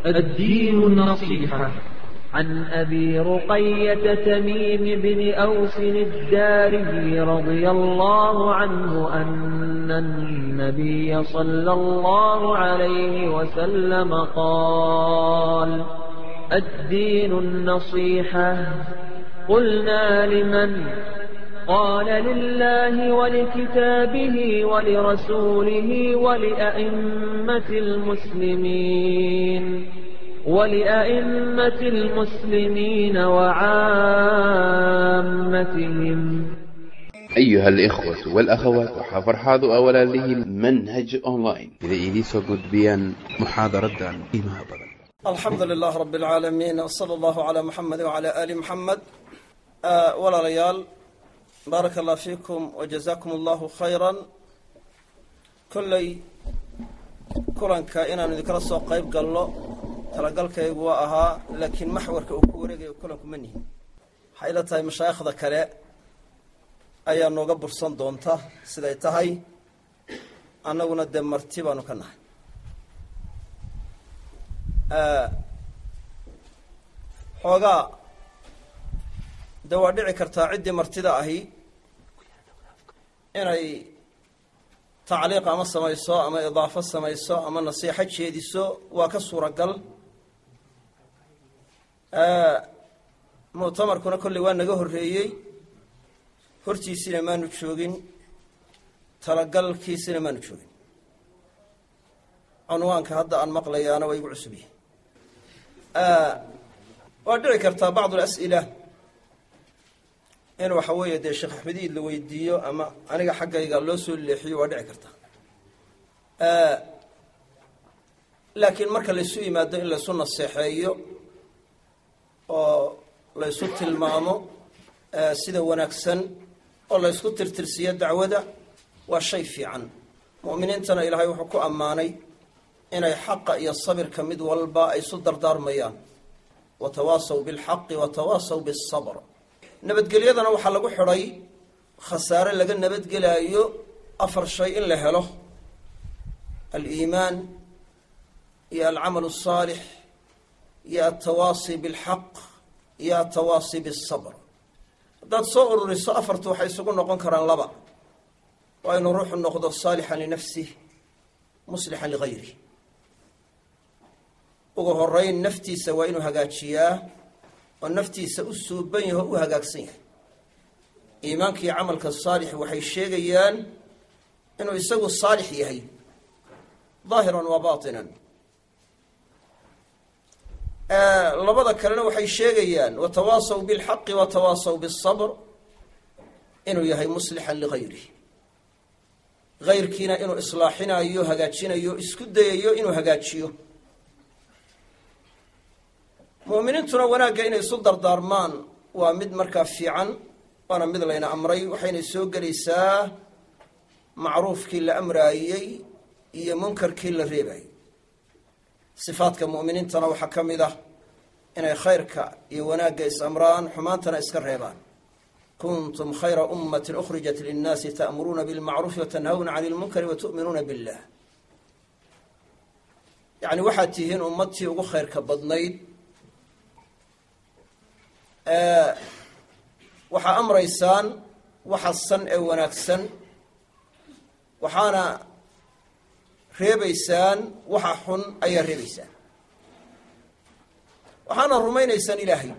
الدين النصيحة. عن أبي رقية تميم بن أوس الداري رضي الله عنه أن النبي صلى الله عليه وسلم قال: الدين النصيحة. قلنا: لمن؟ قال: لله ولكتابه ولرسوله ولأئمة المسلمين وعامتهم. أيها الإخوة والأخوات وحفرحاض أولا له منهج أونلاين إذا إليسو قد بيان محاضرة عن إيمها بضل. الحمد لله رب العالمين، وصلى الله على محمد وعلى آل محمد. ولا ريال، بارك الله فيكم وجزاكم الله خيرا. كلي كائنا ذكر السوق قيب قال له talagalkaygu waa ahaa, laakiin maxwarka uu ku wareegayo kulanku ma nihin. waxay ila tahay mashaayikhda kale ayaa nooga bursan doonta siday tahay, annaguna dee marti baanu ka nahay. xoogaa dee waa dhici kartaa ciddii martida ahi inay tacliiq ama samayso ama idaafo samayso ama nasiixo jeediso, waa ka suuragal. muctamarkuna kolley waa naga horreeyey, hortiisina maanu joogin, talagalkiisina maanu joogin. cunwaanka hadda aan maqlayaana waa igu cusub yihi. waa dhici kartaa bacdu alas'ila in waxa weeye dee sheekh axmed iid la weydiiyo ama aniga xaggayga loo soo leexiyo, waa dhici kartaa. laakiin marka laysu yimaado in laysu naseexeeyo oo laysu tilmaamo sida wanaagsan oo laysku tirtirsiiyo dacwada, waa shay fiican. mu'miniintana ilaahay wuxuu ku ammaanay inay xaqa iyo sabirka mid walba ay isu dardaarmayaan. watawaasaw bilxaqi watawaasaw bisabr. nabadgelyadana waxaa lagu xidhay khasaare laga nabadgelaayo 4 shay in la helo: aliimaan iyo alcamal الصaalix iyo altawaasi bilxaq iyo altawaasi bisabr. haddaad soo ururiso 4tu waxay isugu noqon karaan 2. waa inuu ruuxu noqdo saalixan linafsih muslixan ligayrih. ugu horeyn naftiisa waa inuu hagaajiyaa oo naftiisa u suuban yaho u hagaagsan yahay. iimaanka iyo camalka saalix waxay sheegayaan inuu isagu saalix yahay ظaahiran wa baatinan. labada kalena waxay sheegayaan watawaasaw bilxaqi watawaasaw bisabr inuu yahay muslixan ligayrih. gayrkiina inuu islaaxinayo, hagaajinayo, isku dayayo inuu hagaajiyo. mu'miniintuna wanaagga inay isu dardaarmaan waa mid markaa fiican, waana mid layna amray. waxayna soo gelaysaa macruufkii la amraayey iyo munkarkii la reebayey. sifaadka mu'miniintana waxaa ka mid ah inay khayrka iyo wanaagga is-amraan, xumaantana iska reebaan. kuntum khayra ummatin ukhrijat linnaasi ta'muruuna bilmacruufi watanhawna cani lmunkari watu'minuuna billah. yacni waxaad tihiin ummadtii ugu khayrka badnayd. waxaa amraysaan waxa san ee wanaagsan, waxaana reebaysaan waxa xun ayaa reebaysaan, waxaana rumaynaysaan ilaahay.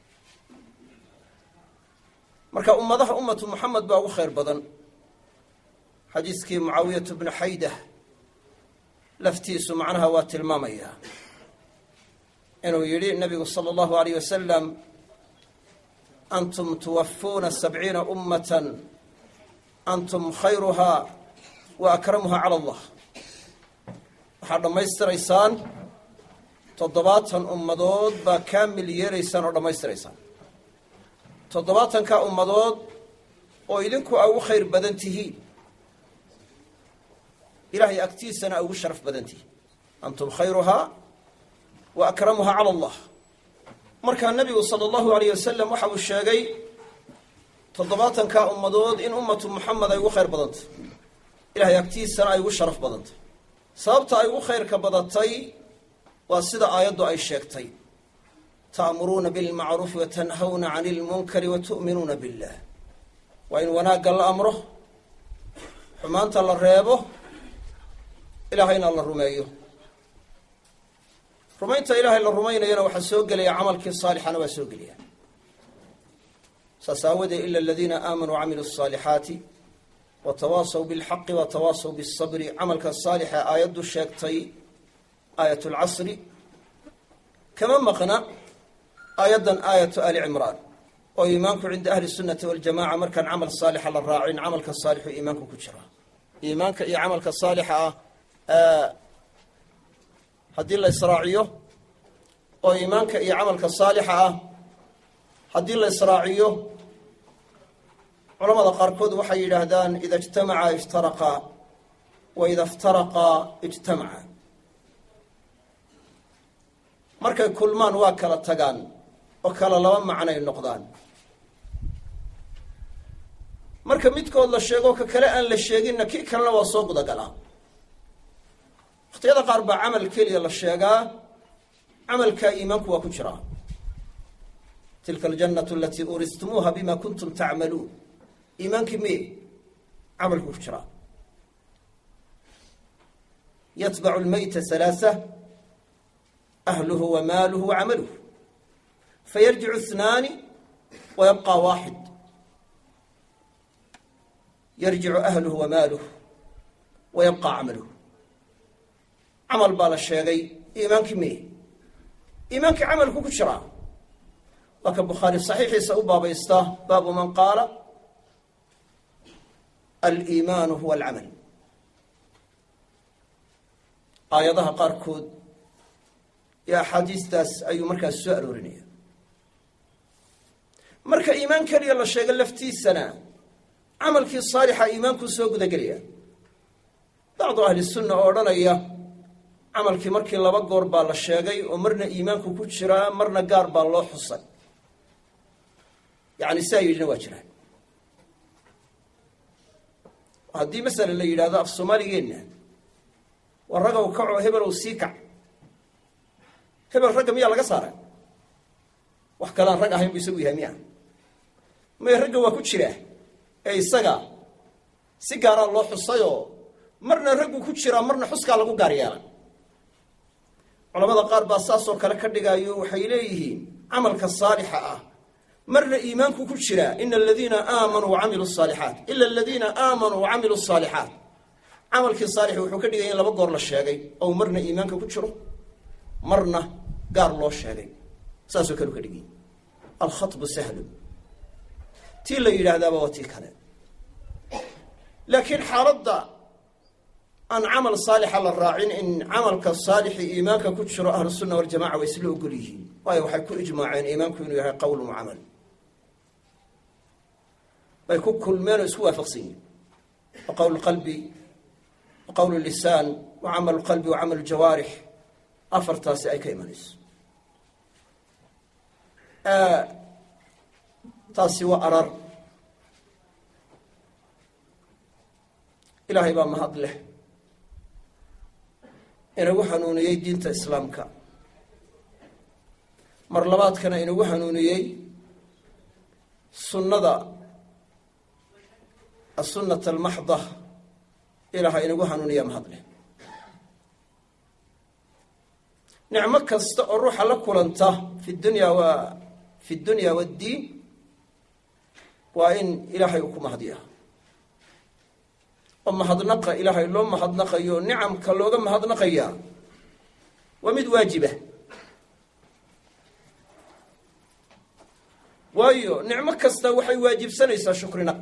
marka ummadaha ummatu muxamed baa ugu khayr badan. xadiiskii mucaawiyatu bnu xaydah laftiisu macnaha waa tilmaamayaa, inuu yidhi nabigu sala allahu alayh wasalam: antum tuwafuuna 70 ummatan antum khayruhaa wa akramuhaa cala allah. waxaad dhammaystiraysaan 70 ummadood baa kaamil yeelaysaan oo dhammaystiraysaan. 70ka ummadood oo idinku aa ugu khayr badan tihiin, ilaahay agtiisana aa ugu sharaf badan tihiin. antum khayruhaa wa akramuhaa cala allah. markaa nabigu sala allahu alayh wasalam waxa uu sheegay 70ka ummadood in ummatu muxamed ay ugu khayr badantay, ilahay agtiisana ay ugu sharaf badantay. sababta ay ugu khayrka badatay واسد آيات أي شيكتي تأمرون بالمعروف وتنهون عن المنكر وتؤمنون بالله وإن وناق الأمر حمانت الله الريبه إلهينا الله الرميه رمينت إلهي الله الرمينا ينا وحسوق لي عملك الصالح أنا وسوق لي سساود إلا الذين آمنوا وعملوا الصالحات وتواصوا بالحق وتواصوا بالصبر عملك الصالح آيات الشيكتي آية العصر كما مقنا أيضا آية آل عمران وإيمانك عند أهل السنة والجماعة مركن عمل صالح على الراعين عملك الصالح إيمانك كجرا إيمانك إي عملك الصالح هدي الله إسراعيه وإيمانك إي عملك الصالح هدي الله إسراعيه علماء قاركود وحي الهدان إذا اجتمعا افترقا وإذا افترقا اجتمعا markay kulmaan waa kala tagaan oo kala laba macno ay noqdaan marka midkood la sheego ka kale aan la sheegin ki kalena waa soo guda galaa waqtiyada qaar ba amal kaliya la sheegaa amalka iimaanku waa ku jira tilka aljannatu allati uristumuha bima kuntum ta'malun iimaanki me amalku ku jira yatba'u al-mayta thalatha أهله وماله وعمله فيرجع اثنان ويبقى واحد يرجع أهله وماله ويبقى عمله عمل بالشيغي إيمانك ميه إيمانك عملك كشرا وكان بخاري الصحيح سأبا بيسته باب من قال الإيمان هو العمل آياتها قاركود يا حديث تاس أي مركز سؤال ورنيه مركز إيمان كري الله شيء قال لفتي السنة عمل كي صالحة إيمان كل سوق ذكريه بعض أهل السنة أورانا إياه عمل كي مركز الله بقور بالشيء ومرنا إيمان كوتشرا مرنا قار بالله حصل يعني سايج نواجره هذه مثلا اللي يلاذا في الصومالي جينا والرجل وكعوا هبل وسيكع هبل رقم يلا قصاره وحكلان رقم هم بيسويها مياه ما يرجع وكتشره أي سجا سيجارة الله حصيو مرنا رجع كتشره مرنا حس كلا جو قاريانا علماء قارب أساس وكلا كردجا يوحيليه عمل كالصالحة مرنا إيمانك كتشره إن الذين آمنوا وعملوا الصالحات إلا الذين آمنوا وعملوا الصالحات عمل كالصالح وحكردجا يلا بقول للشيء أو مرنا إيمانك كتشره مرنا قار الله الشيء ساسو كانوا كردجين الخطب سهل تيلا يرادا بوتي كان لكن حرض أن عمل صالح على الراعين إن عملك الصالح إيمانك كتشر أهل السنة والجماعة ويسلوا قليه ويحكوا إجماعين إيمانك إنه قول وعمل ويكون كل ما يسوى فقصين وقول القلب وقول اللسان وعمل القلب وعمل الجوارح أفرتاسي أي كيمانيس taasi waa arar ilaahay baa mahad leh inagu hanuuniyey diinta islaamka mar labaadkana inagu hanuuniyey sunnada as-sunnah al-mahdha ilaahay inagu hanuuniya mahad leh nicmo kasta oo ruuxa la kulanta fi dunya wad-diin وإن إلهي يكون مهديها أما هذنقة إلهي لهم هذنقة يو نعم كلوغم هذنقة يا ومد واجبه وأيو نعمة كستا وحي واجب سنة يسا شكرنا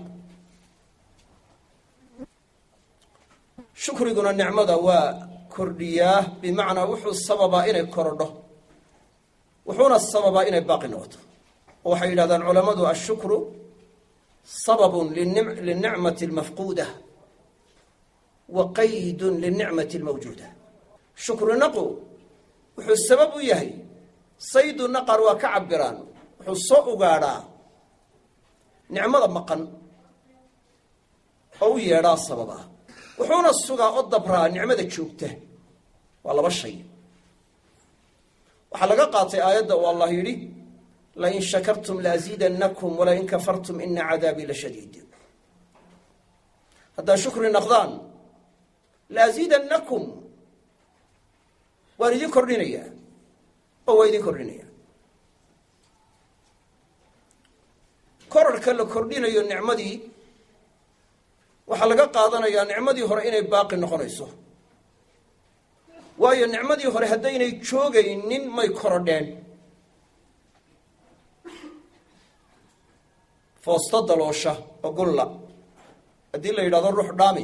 شكر يقولنا النعمة وكردياه بمعنى وحو السبب إني كرده وحونا السبب إني باقي نوت وحي هذا العلماء الشكر سبب للنعمة المفقودة وقيد للنعمة الموجودة شكر نقو وحو السبب يهي صيد النقر وكعبران وحو الصوء قارا نعمة مقن أو يرى السببا وحونا السوغا الضبرا نعمة تشوكته والله بالشيء waxaa laga qaatay aayadda uu allah yidhi lain shakartum laaziidannakum walain kafartum ina cadaabii la shadiid haddaad shukri naqdaan laaziidannakum waan idin kordhinayaa oo waa idin kordhinaya korarka la kordhinayo nicmadii waxaa laga qaadanayaa nicmadii hore inay baaqi noqonayso waayo nicmadii hore haddaynay joogaynin may korodheen foosto daloosha oo gulla haddii la yidhahdo ruux dhaami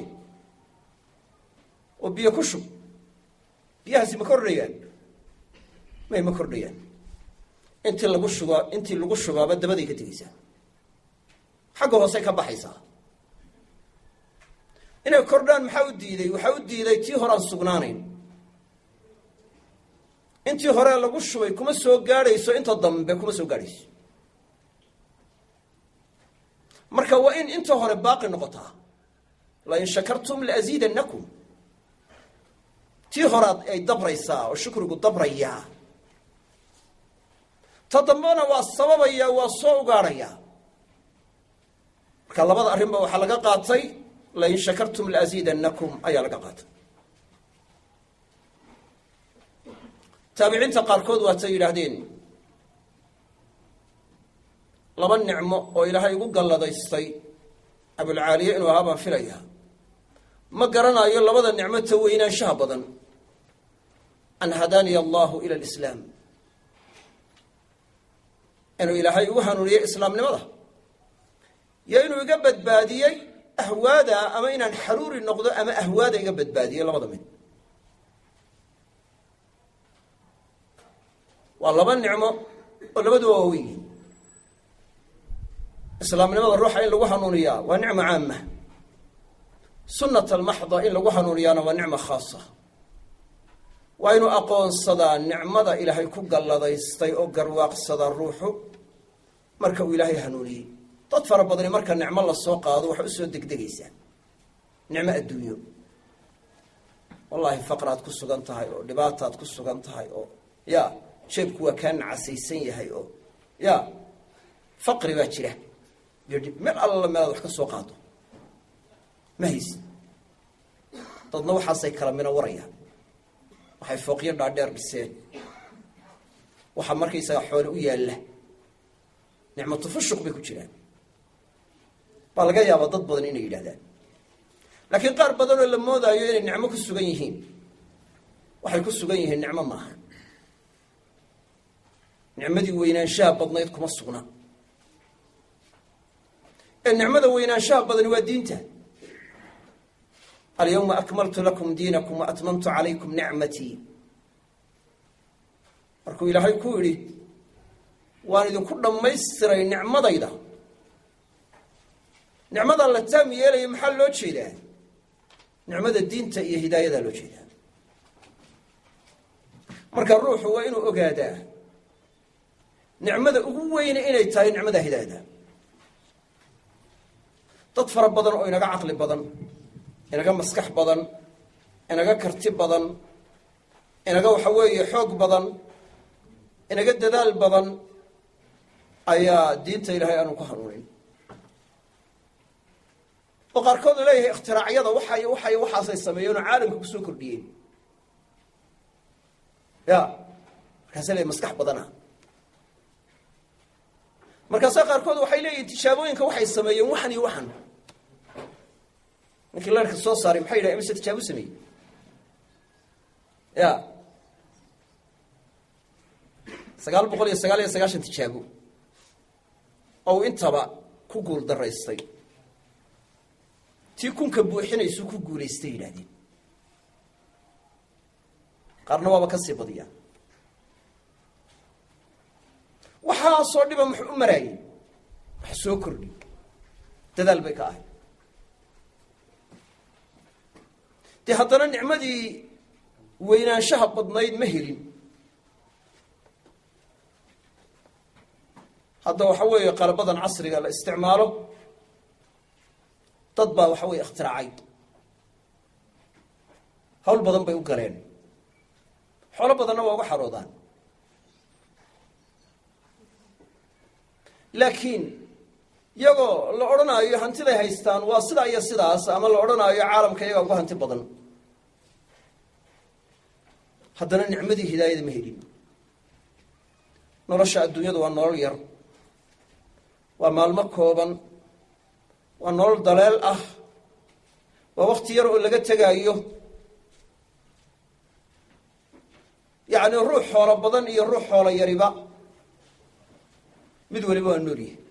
oo biyo ku shub biyahaasi ma kordhayaan ma kordhayaan intii lagu shubaaba dabaday ka tegeysaa xagga hoosey ka baxaysaa inay kordhaan maxaa u diiday waxaa u diiday tii hore aan sugnaanayn intii hore lagu shubay kuma soo gaadhayso inta dambe kuma soo gaadhayso marka waa in inta hore baaqi noqotaa lain shakartum laaziidannakum tii horead ay dabraysaa oo shukrigu dabrayaa ta dambena waa sababaya waa soo ugaadhayaa marka labada arrinba waxaa laga qaatay lain shakartum laaziidannakum ayaa laga qaatay taabiciinta qaarkood waatay yidhaahdeen laba nicmo oo ilaahay igu galladaystay abulcaaliye inuu ahaa baan filayaa ma garanayo labada nicmo ta weynaanshaha badan an hadaaniya allahu ila alislaam inuu ilaahay igu hanuuniyey islaamnimada iyo inuu iga badbaadiyey ahwaada ama inaan xaruuri noqdo ama ahwaada iga badbaadiyey labada mid waa laba nicmo oo labaduba waaweyn islaamnimada ruuxa in lagu hanuuniyaa waa nicmo caama sunnat almaxda in lagu hanuuniyaana waa nicmo khaasa waa inuu aqoonsadaa nicmada ilaahay ku galladaystay oo garwaaqsadaa ruuxu marka uu ilaahay hanuuniyey dad fara badani marka nicmo lasoo qaado waxay usoo degdegaysaa nicmo adduunyo wallaahi faqraad ku sugan tahay oo dhibaataad ku sugan tahay oo ya jeebku waa kaa nacasaysan yahay oo ya faqri baa jira meel alla meelaad wax ka soo qaado ma haysi dadna waxaasay kala mina warayaan waxay fooqyo dhaadheer dhiseen waxaa markaysaga xoole u yaalla nicmatu fushuq bay ku jiraan baa laga yaabaa dad badan inay yidhahdaan laakiin qaar badan oo la moodaayo inay nicmo ku sugan yihiin waxay ku sugan yihiin nicmo maaha nicmadii weynaanshaha badnayd kuma sugna ee nicmada weynaanshaha badani waa diinta alyawma akmaltu lakum diinakum wa atmamtu calaykum nicmatii markuu ilaahay ku yidhi waan idinku dhammaystiray nicmadayda nicmadaa la taam yeelaya maxaa loo jeedaa nicmada diinta iyo hidaayadaa loo jeedaa marka ruuxu waa inuu ogaadaa nicmada ugu weyne inay tahay nicmada hidaayada dad fara badan oo inaga caqli badan inaga maskax badan inaga karti badan inaga waxa weeye xoog badan inaga dadaal badan ayaa diinta ilaahay aanu ku hanuunin oo qaarkood leeyahay ikhtiraaciyada waxaasay sameeyeen oo caalamka kusoo kordhiyeen ya markaasa leeyahay maskax badana markaasaa qaarkood waxay leeyihin tijaabooyinka waxay sameeyeen waxan iyo waxan ninkii leerka soo saaray maxay yidhaha imise tijaabo sameeyey ya 999 tijaabo oo intaba ku guul daraystay tii kunka buuxinaysu ku guulaystay yidhahdeen qaarna waaba ka sii badiyaan waxaasoo dhiba muxuu u maraayey wax soo kordhi dadaal bay ka ahay dee haddana nicmadii weynaanshaha badnayd ma helin hadda waxa weeye qalabadan casriga la isticmaalo dad baa waxa weeye ikhtiraacay hawl badan bay u galeen xoolo badanna waa uga xaroodaan laakiin iyagoo la odhanaayo hantiday haystaan waa sidaa iyo sidaas, ama la odhanaayo caalamka iyagaa uga hanti badan, haddana nicmadii hidaayada ma helin. nolosha adduunyadu waa nolol yar, waa maalmo kooban, waa nolol daleel ah, waa wakti yar oo laga tegaayo. yacni ruux xoolo badan iyo ruux xoolo yariba mid waliba waa nool yihin.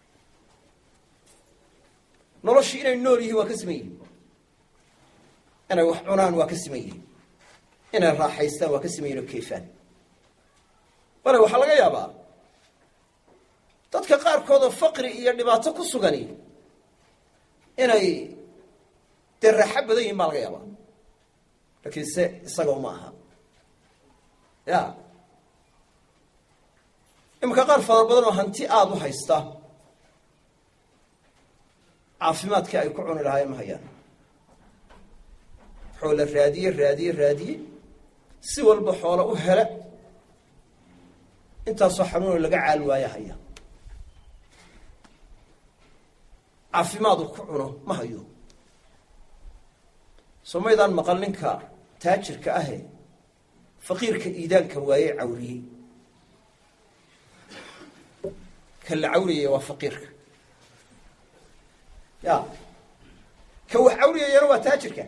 noloshii inay nool yihiin waa ka siman yihin, inay wax cunaan waa ka siman yihin, inay raaxaystaan waa ka siman yihin oo keefaan. bale waxaa laga yaabaa dadka qaarkood oo faqri iyo dhibaato ku sugani inay dee raaxo badan yihin baa laga yaabaa, laakiin se isagoo ma aha. ya iminka qaar fara badan oo hanti aada u haysta caafimaadkii ay ku cuni lahaayeen ma hayaan. xoola raadiye si walba xoolo u hele, intaasoo xanuunoo laga caali waayo haya. caafimaad uu ku cuno ma hayo. soo maydaan maqal ninka taajirka ahe faqiirka iidaanka waaye cawriyey. kan la cawriyaya waa faqiirka, ya ka wax cawriyayana waa taajirka.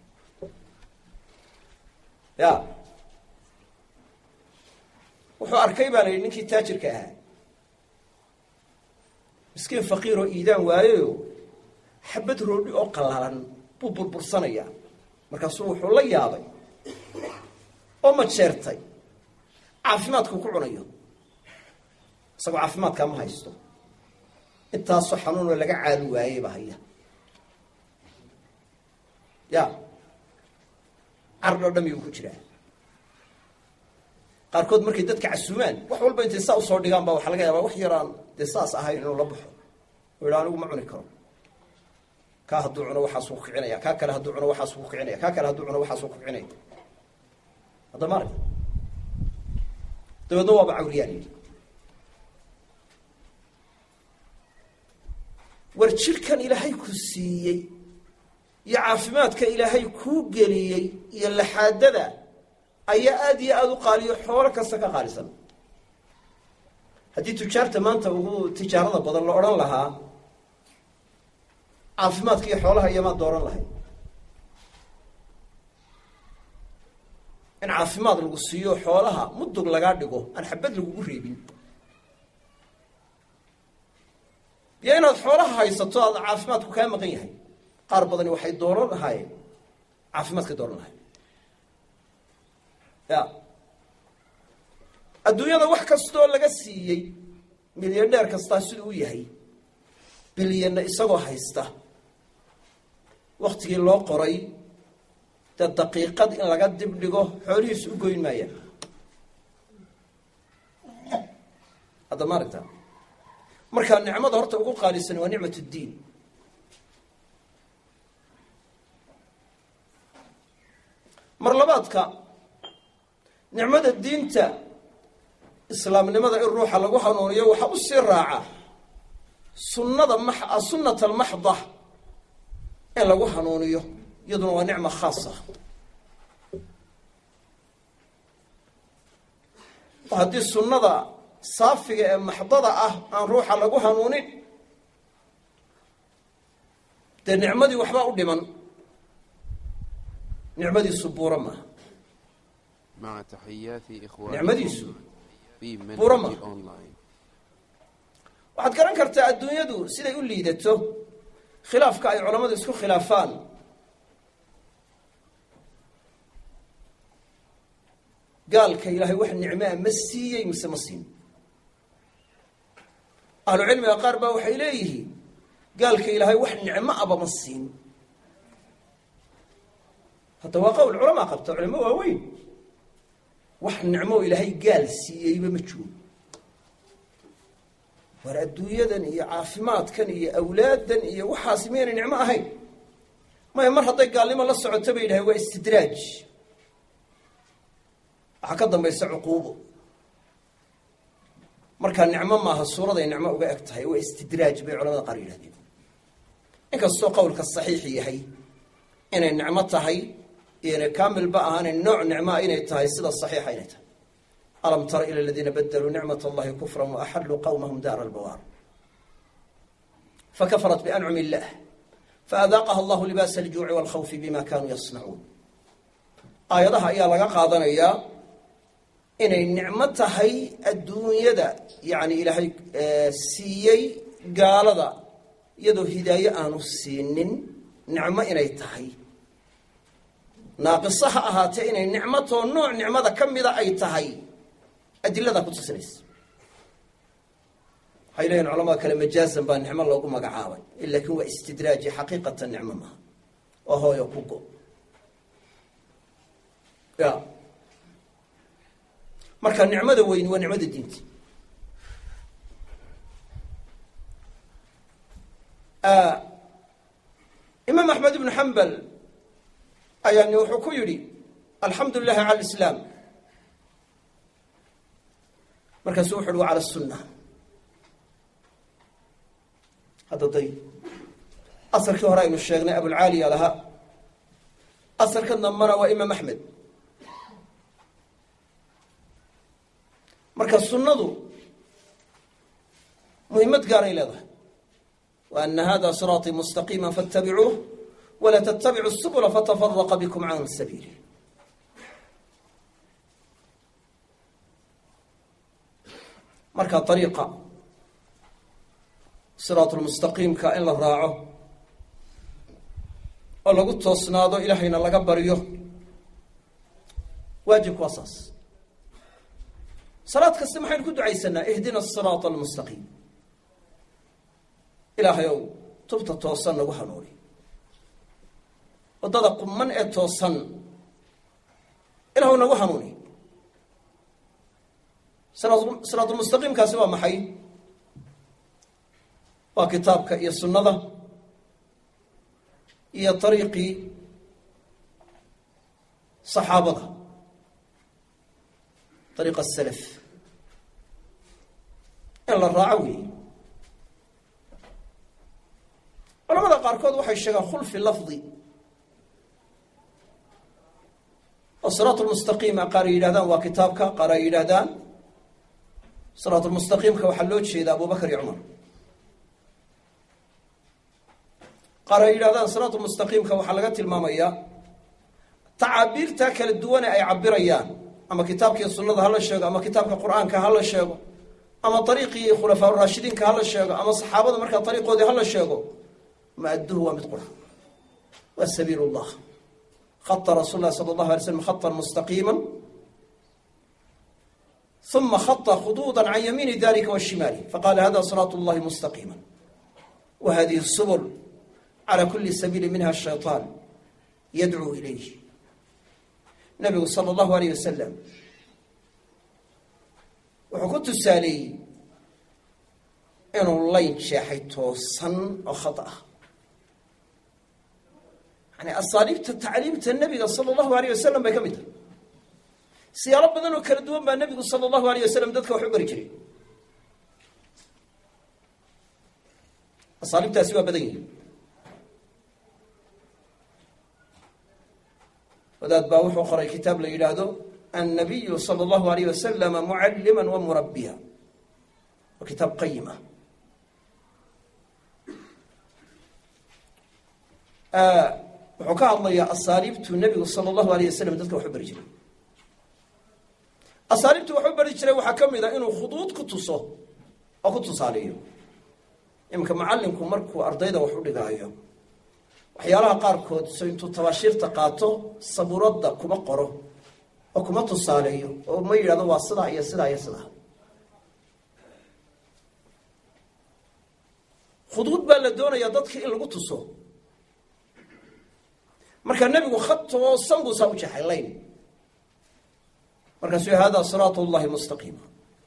ya wuxuu arkay baa la yidhi ninkii taajirka ahaa miskiin faqiir oo iidaan waayeyo xabad roodhi oo qallalan buu burbursanaya. markaasuu wuxuu la yaabay oo majeertay caafimaadkuu ku cunayo, isagoo caafimaadkaa ma haysto. intaasoo xanuunoo laga caali waayey baa haya. ya cardho dhami uu ku jiraa. qaarkood markay dadka casuumaan wax walba intay saa usoo dhigaan baa waxaa laga yaabaa wax yaraan dee saas ahayn inuu la baxo oo yidha anigu ma cuni karo. kaa hadduu cuno waxaasuu ku kicinaya, kaa kale hadduu cuno waxaasuu ku kicinaya, kaa kale hadduu cuno waxaasuu ku kicinaya. hadda ma aragta dabeedna waaba cawriyaan yidhi. war jidhkan ilaahay ku siiyey iyo caafimaadka ilaahay kuu geliyey iyo laxaadada ayaa aada iyo aada u qaaliyo xoolo kasta ka qaalisan. haddii tujaarta maanta ugu tijaarada badan la odhan lahaa caafimaadka iyo xoolaha iyomaa dooran lahayd. in caafimaad lagu siiyo xoolaha mudug lagaa dhigo aan xabad lagugu reebin, iyo inaad xoolaha haysato aad caafimaadku kaa maqan yahay. qaar badani waxay dooran lahaayeen caafimaadkay dooran lahayd. ya adduunyada wax kastoo laga siiyey milyandheer kastaa siduu u yahay bilyanna isagoo haysta, waktigii loo qoray dee daqiiqad in laga dib dhigo xoolihiisu u goyn maayaan. hadda ma aragta markaa nicmada horta ugu qaalisan waa nicmat ddiin. mar labaadka nicmada diinta islaamnimada in ruuxa lagu hanuuniyo waxaa u sii raaca sunnata almaxda in lagu hanuuniyo, iyaduna waa nicmo khaasa. oo haddii sunnada saafiga ee maxdada ah aan ruuxa lagu hanuunin dee nicmadii waxbaa u dhiman, nicmadiisu buura maaha. nicmadiisu buura maaha. waxaad garan kartaa adduunyadu siday u liidato, khilaafka ay culammadu isku khilaafaan. gaalka ilaahay wax nicmaa ma siiyey mise ma siin. ahlu cilmiga qaar baa waxay leeyihiin gaalka ilaahay wax nicmo aba ma siin. hadda waa qowl culamaa qabta, culamo waaweyn. wax nicmo ilaahay gaal siiyeyba ma jiro. war adduunyadan iyo caafimaadkan iyo awlaadan iyo waxaasi miyaynay nicmo ahayn? maya, mar hadday gaalnimo la socoto bay yidhahay waa istidraaj, waxaa ka dambaysa cuquubo. markaa nicmo maaha suuraday nicmo uga eg tahay waa istidraaj bay culamada qaar yidhahdeen inkastoo qowlka saxiixi yahay inay nicmo tahay iyona kaamilba ahaanay nooc nicmoa inay tahay sida saxiixa inay tahay alam tara ila aladiina badaluu nicmat allahi kufran waaxalluu qawmahum daara albawaar fakafarat biancumi illah faadaaqaha allahu libaasa aljuuci waalkhawfi bima kanuu yasnacuun aayadaha ayaa laga qaadanayaa inay nicmo tahay adduunyada yani ilaahay siiyey gaalada iyadoo hidaaye aanu siinin nicmo inay tahay naaqisa ha ahaatee inay nicmatoo nooc nicmada ka mida ay tahay adiladaa ku tusinaysa waxay leeyihin culamada kale majaazan baa nicmo loogu magacaabay laakiin waa istidraaji xaqiiqatan nicmo maaha oo hooyo ku go ya marka nicmada weyni waa nicmada diinta imaam axmed ibnu xambal ayaani wuxuu ku yidhi alxamdu lilahi cala alislaam markaasuu wuxu uhi wa cala asunna hadda day asarkii hore aynu sheegnay abulcaaliya lahaa asarka dambana waa imaam axmed marka sunnadu muhiimad gaaray leedahay wa ana hada siraaطii mustaqiima faاtabicuuh wla ttabicuu الsubla fatafaraqa bikm can sabiili marka ariiqa siraaط lmustaqiimka in la raaco oo lagu toosnaado ilaahayna laga baryo waajibku waa saas salaad kasta maxaynu ku ducaysanaa ihdina الsiraaط almustaqiim ilaahay ow tubta toosan nagu hanuuni waddada quman ee toosan ilaahu nagu hanuuni siraatulmustaqiimkaasi waa maxay waa kitaabka iyo sunnada iyo ariiqii saxaabada ariiqa asalaf in la raaco weeye culamada qaarkood waxay sheegaan khulfi lafdi oo siraat lmustaqiima qaar ay yidhahdaan waa kitaabka qaar ay yidhaahdaan siraat lmustaqiimka waxaa loo jeeda abubakar iyo cumar qaar ay yidhahdaan siraat lmustaqiimka waxaa laga tilmaamayaa tacaabiirtaa kala duwane ay cabirayaan ama kitaabkii sunnada hala sheego ama kitaabka qur-aanka hala sheego ama ariiqii khulafaa raashidiinka hala sheego ama saxaabada markaa ariiqoodii hala sheego maadduhu waa mid qura waa sabiil llah خط رsuل الlh صلى الله عليه وسلم خطا مستقيما ثم خط خطوطا عن يمين ذلك والشمال فقال هذا صراط الله مستقيما وهذه السبل على كل سبيل منها الشيطان يدعو إليه نبgu صلى الله عليه وسلم wuxuu ku tusaaleyey inuu layn jeexay toosan oo khaط ah asaaliibta tacliimta nabiga sala allahu alayh wasalam bay ka mid tahay siyaalo badan oo kala duwan baa nebigu sala allahu alayh wasalam dadka wax u bari jiray asaaliibtaasi waa badan yihin wadaad baa wuxuu qoray kitaab la yidhaahdo annabiyu sala allahu alayh wasalama mucallima wa murabbiya waa kitaab qayim ah wuxuu ka hadlayaa asaaliibtuu nebigu sala allahu alayh wasalam dadka wax u bari jiray asaaliibtu wax u bari jiray waxaa ka mid a inuu khuduud ku tuso oo ku tusaaleeyo iminka macallinku markuu ardayda wax u dhigaayo waxyaalaha qaarkood so intuu tabaashiirta qaato sabuuradda kuma qoro oo kuma tusaaleeyo oo ma yidhahdo waa sidaa iyo sidaa iyo sidaa khuduud baa la doonayaa dadka in lagu tuso markaa nebigu khad toosan buu saa u jeexay layn markaasuu hada siraat llahi mustaqiima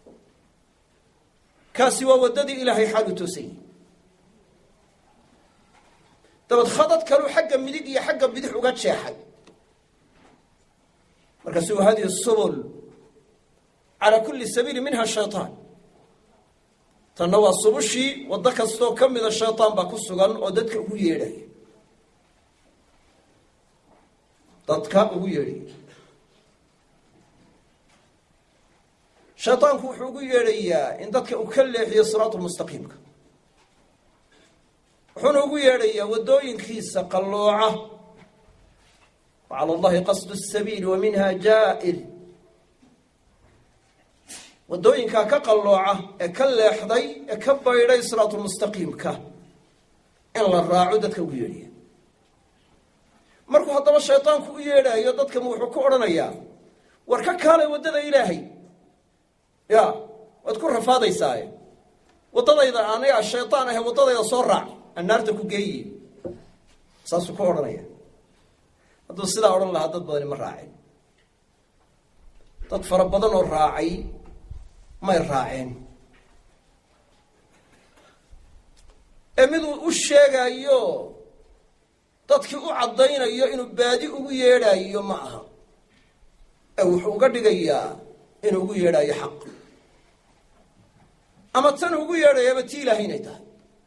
kaasi waa waddadii ilaahay xaal u toosan yahi dabad khadad kaluu xagga midig iyo xagga bidix uga jeexay markaasuu hadihi subul calaa kulli sabiili minha shayطaan tanna waa subushii waddo kastoo ka mida shaytaan baa ku sugan oo dadka ugu yeedhaya shaytaanku wuxuu ugu yeedhayaa in dadka uu ka leexiyo siraatulmustaqiimka wuxuuna ugu yeedhayaa waddooyinkiisa qallooca wacala allahi qasdu sabiili wa minha jaa'ir waddooyinkaa ka qallooca ee ka leexday ee ka baydhay siraatulmustaqiimka in la raaco dadka ugu yeedhaya markuu haddaba shaytaanku u yeedhaayo dadkama wuxuu ku odhanayaa war ka kaalay waddada ilaahay ya waad ku rafaadaysaaye waddadayda aniga shaytaan ahe waddadayda soo raac aan naarta ku geeyi saasuu ku odhanaya hadduu sidaa odhan lahaa dad badani ma raaceen dad fara badan oo raacay may raaceen ee miduu u sheegaayo dadkii u caddaynayo inuu baadi ugu yeedhaayo ma aha ee wuxuu uga dhigayaa inuu ugu yeedhaayo xaq ama tan ugu yeedhayaaba tii ilaahay inay tahay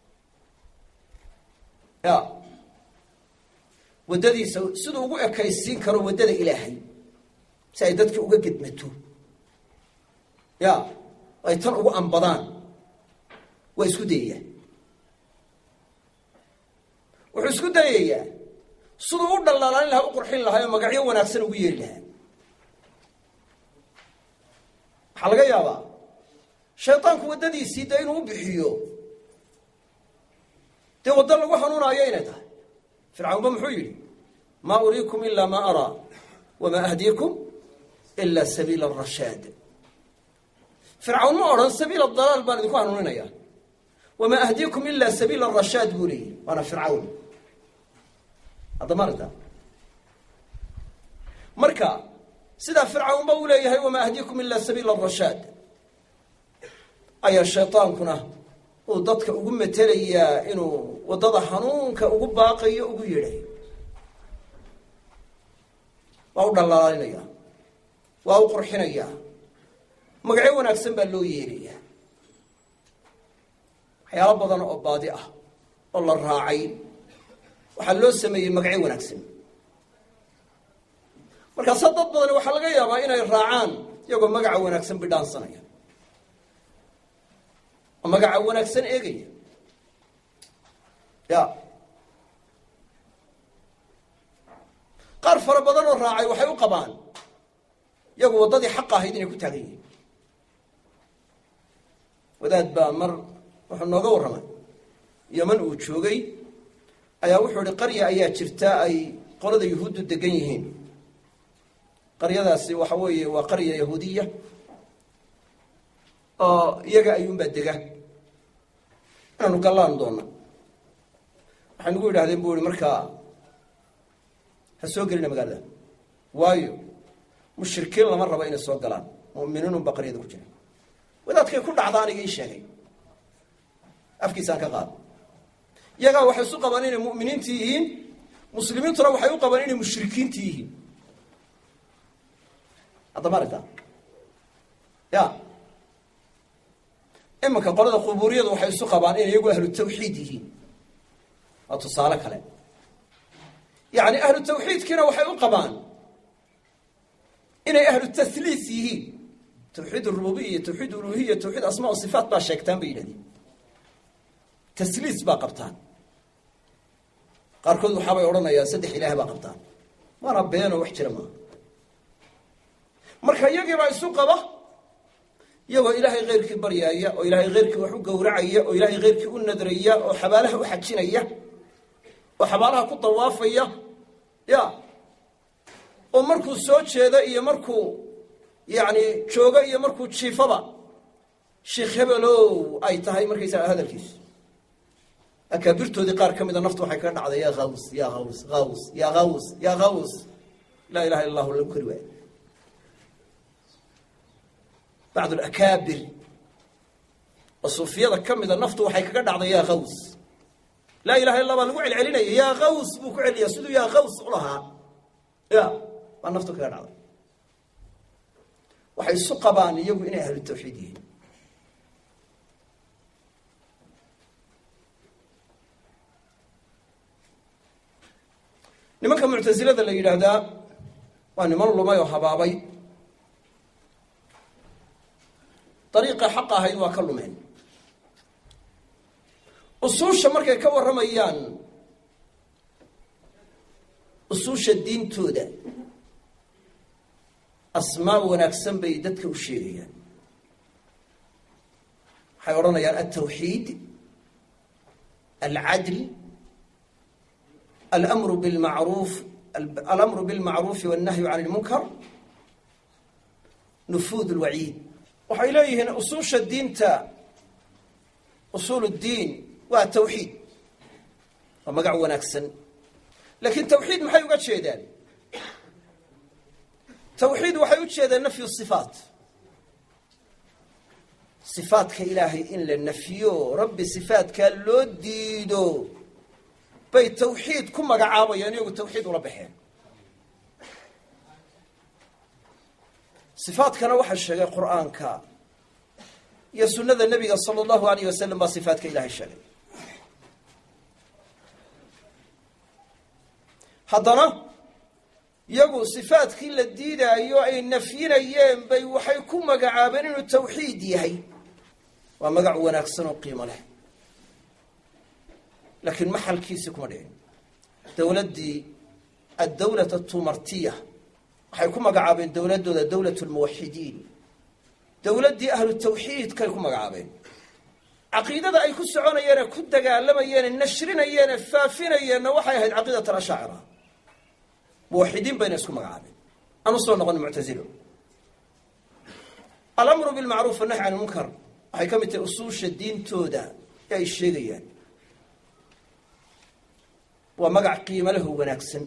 ya waddadiisa siduu ugu ekaysiin karo waddada ilaahay si ay dadkii uga gedmato ya ay tan ugu ambadaan waa isku dayayaan wuxuu isku dayayaa siduu u dhallaalaanin lahaa u qurxin lahaa oo magacyo wanaagsan ugu yeeri lahaa waxaa laga yaabaa shaytaanku waddadiisii dee inuu u bixiyo dee waddo lagu hanuunaayo inay tahay fircawnba muxuu yidhi maa uriikum ilaa maa araa wamaa ahdiikum ilaa sabiila arashaad fircawn ma odhan sabiila dalaal baan idinku hanuuninaya wamaa ahdiikum ilaa sabiila arashaad buu leeyihi waana fircawn haddama aragtaa marka sidaa fircawnba uu leeyahay wamaa ahdiikum ilaa sabiila arashaad ayaa shaytaankuna uu dadka ugu matelayaa inuu waddada hanuunka ugu baaqayo ugu yeedhayo waa u dhallaalinayaa waa u qurxinayaa magacyo wanaagsan baa loo yeerayaa waxyaalo badan oo baadi ah oo la raacay waxaa loo sameeyey magacyo wanaagsan markaasa dad badani waxaa laga yaabaa inay raacaan iyagoo magaca wanaagsan bidhaansanaya oo magaca wanaagsan eegaya ya qaar fara badan oo raacay waxay u qabaan iyagu waddadii xaqa ahayd inay ku taagan yihiin wadaad baa mar wuxuu nooga warramay yaman uu joogay ayaa wuxuu ihi qarya ayaa jirta ay qolada yuhuuddu degan yihiin qaryadaasi waxa weeye waa qarya yahuudiya oo iyaga ayuunbaa dega inaanu gallaan doona waxay nagu yidhahdeen buu ihi markaa ha soo gelina magaalada waayo mushrikiin lama rabo inay soo galaan mu'miniinunbaa qaryada ku jira wadaadkay ku dhacda aniga ii sheegay afkiisaan ka qaado iyagaa waxay isu qabaan inay mu'miniintii yihiin muslimiintuna waxay u qabaan inay mushrikiintii yihiin haddama aragtaa ya imanka qolada qubuuriyadu waxay isu qabaan inay iyagu ahlu tawxiid yihiin waa tusaale kale yacni ahlu tawxiidkiina waxay u qabaan inay ahlu tasliis yihiin tawxiid arububiya tawxiid uluhiya tawxiid asmaa o sifaat baa sheegtaan bay yidhahdeen tasliis baa qabtaan qaarkood waxaabay odhanayaan 3 ilaah baa qabtaan waana beenoo wax jira maaha marka iyagiibaa isu qaba iyagoo ilaahay keyrkii baryaaya oo ilaahay keyrkii wax u gowracaya oo ilaahay keyrkii u nadraya oo xabaalaha u xajinaya oo xabaalaha ku dawaafaya ya oo markuu soo jeedo iyo markuu yacni joogo iyo markuu jiifaba sheekh hebelow ay tahay markaysaa hadalkiisu akaabirtoodii qaar ka mida naftu waxay kaga dhacday yaa haws yaa haws haws yaa haws yaa haws laa ilaha illa allahu lagu kari waayo bacd alakaabir oo suufiyada ka mida naftu waxay kaga dhacday yaa haws laa ilaha illa baa lagu celcelinaya yaa haws buu ku celiyaa siduu yaa haws u lahaa ya baa naftu kaga dhacday waxay isu qabaan iyagu inay ahlu tawxiid yihiin nimanka muctasilada la yidhaahdaa waa niman lumay oo habaabay dariiqa xaq ahayd waa ka lumeen usuusha markay ka warramayaan usuusha diintooda asmaa wanaagsan bay dadka u sheegayaan waxay odhanayaan altawxiid alcadl alamru bilmacruufi wannahyu can ilmunkar nufuud lwaciid waxay leeyihiin usuusha diinta usuul ddiin waa tawxiid waa magac wanaagsan laakiin tawxiid maxay uga jeedaan tawxiid waxay u jeedaan nafyu sifaat sifaatka ilaahay in la nafyo rabbi sifaatkaa loo diido bay tawxiid ku magacaabayaan iyagu tawxiid ula baxeen sifaatkana waxaa sheegay qur'aanka iyo sunnada nebiga sala allahu alayh wasalam baa sifaatka ilaahay sheegay haddana iyagu sifaatkii la diidaayo ay nafyinayeen bay waxay ku magacaabeen inuu tawxiid yahay waa magac wanaagsan oo qiimo leh laakiin maxalkiisii kuma dhicin dowladdii addawlata tumartiya waxay ku magacaabeen dowladdooda dawlat lmuwaxidiin dowladdii ahlu tawxiidkay ku magacaabeen caqiidada ay ku soconayeene ku dagaalamayeen nashrinayeene faafinayeenna waxay ahayd caqiidat alashaacira muwaxidiin bayna isku magacaabeen aan u soo noqon muctasilo alamru bilmacruuf wannahy can ilmunkar waxay ka mid tahay usuusha diintooda ee ay sheegayaan waa magac qiimo lahu wanaagsan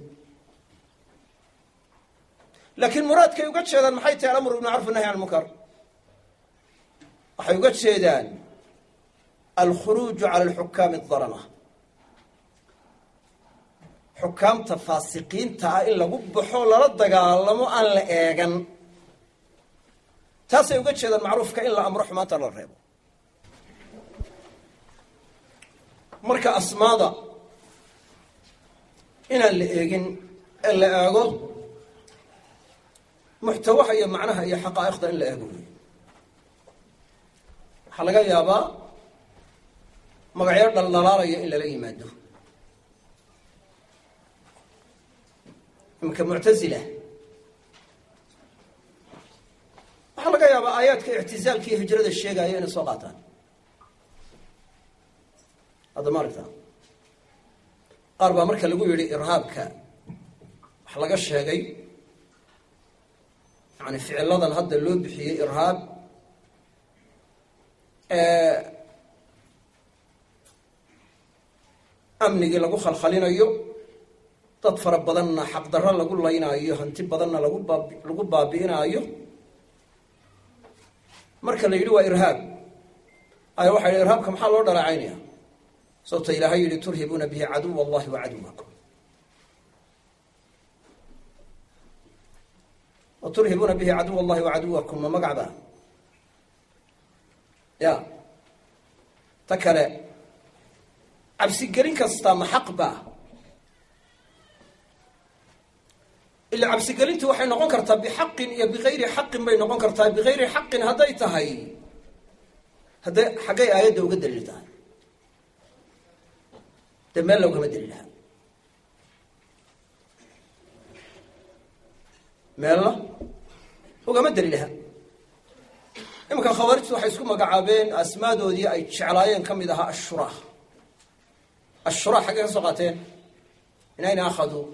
laakiin muraadkay uga jeedaan maxay tahay alamru bilmacruuf wannahy can ilmunkar waxay uga jeedaan alkhuruuju cala alxukaami adalama xukaamta faasiqiinta ah in lagu baxo lala dagaalamo aan la eegan taasay uga jeedaan macruufka in la amro xumaanta la reebo marka asmaada inaan la eegin ee la eego muxtawaha iyo macnaha iyo xaqaa'iqda in la eego wey waxaa laga yaabaa magacyo dhaldhalaalaya in lala yimaado imanka muctasila waxaa laga yaabaa aayaadka ictizaalka iyo hijrada sheegaya inay soo qaataan hadda ma aragtaa qaar baa marka lagu yidhi irhaabka wax laga sheegay yani ficiladan hadda loo bixiyey irhaab amnigii lagu khalkhalinayo dad fara badanna xaqdarro lagu laynaayo hanti badanna lagu baabi'inaayo marka la yidhi waa irhaab aya waxa yidhi irhaabka maxaa loo dhaleecaynaya sababta ilaahay yidhi turhibuuna bihi caduw allahi wa caduwakum wa turhibuuna bihi caduw allahi wa caduwakum ma magacda ya ta kale cabsigelin kastaa ma xaq baa ila cabsigelintu waxay noqon kartaa bixaqin iyo bigayri xaqin bay noqon kartaa bigayri xaqin hadday tahay hadday xaggay aayadda uga daliil tahay dee meel loogama daliilaha meelna ugama daliilaha imanka khawaarijtu waxay isku magacaabeen asmaadoodii ay jeclaayeen ka mid ahaa ashuraah ashuraah xaggay ka soo qaateen min ayna akhaduu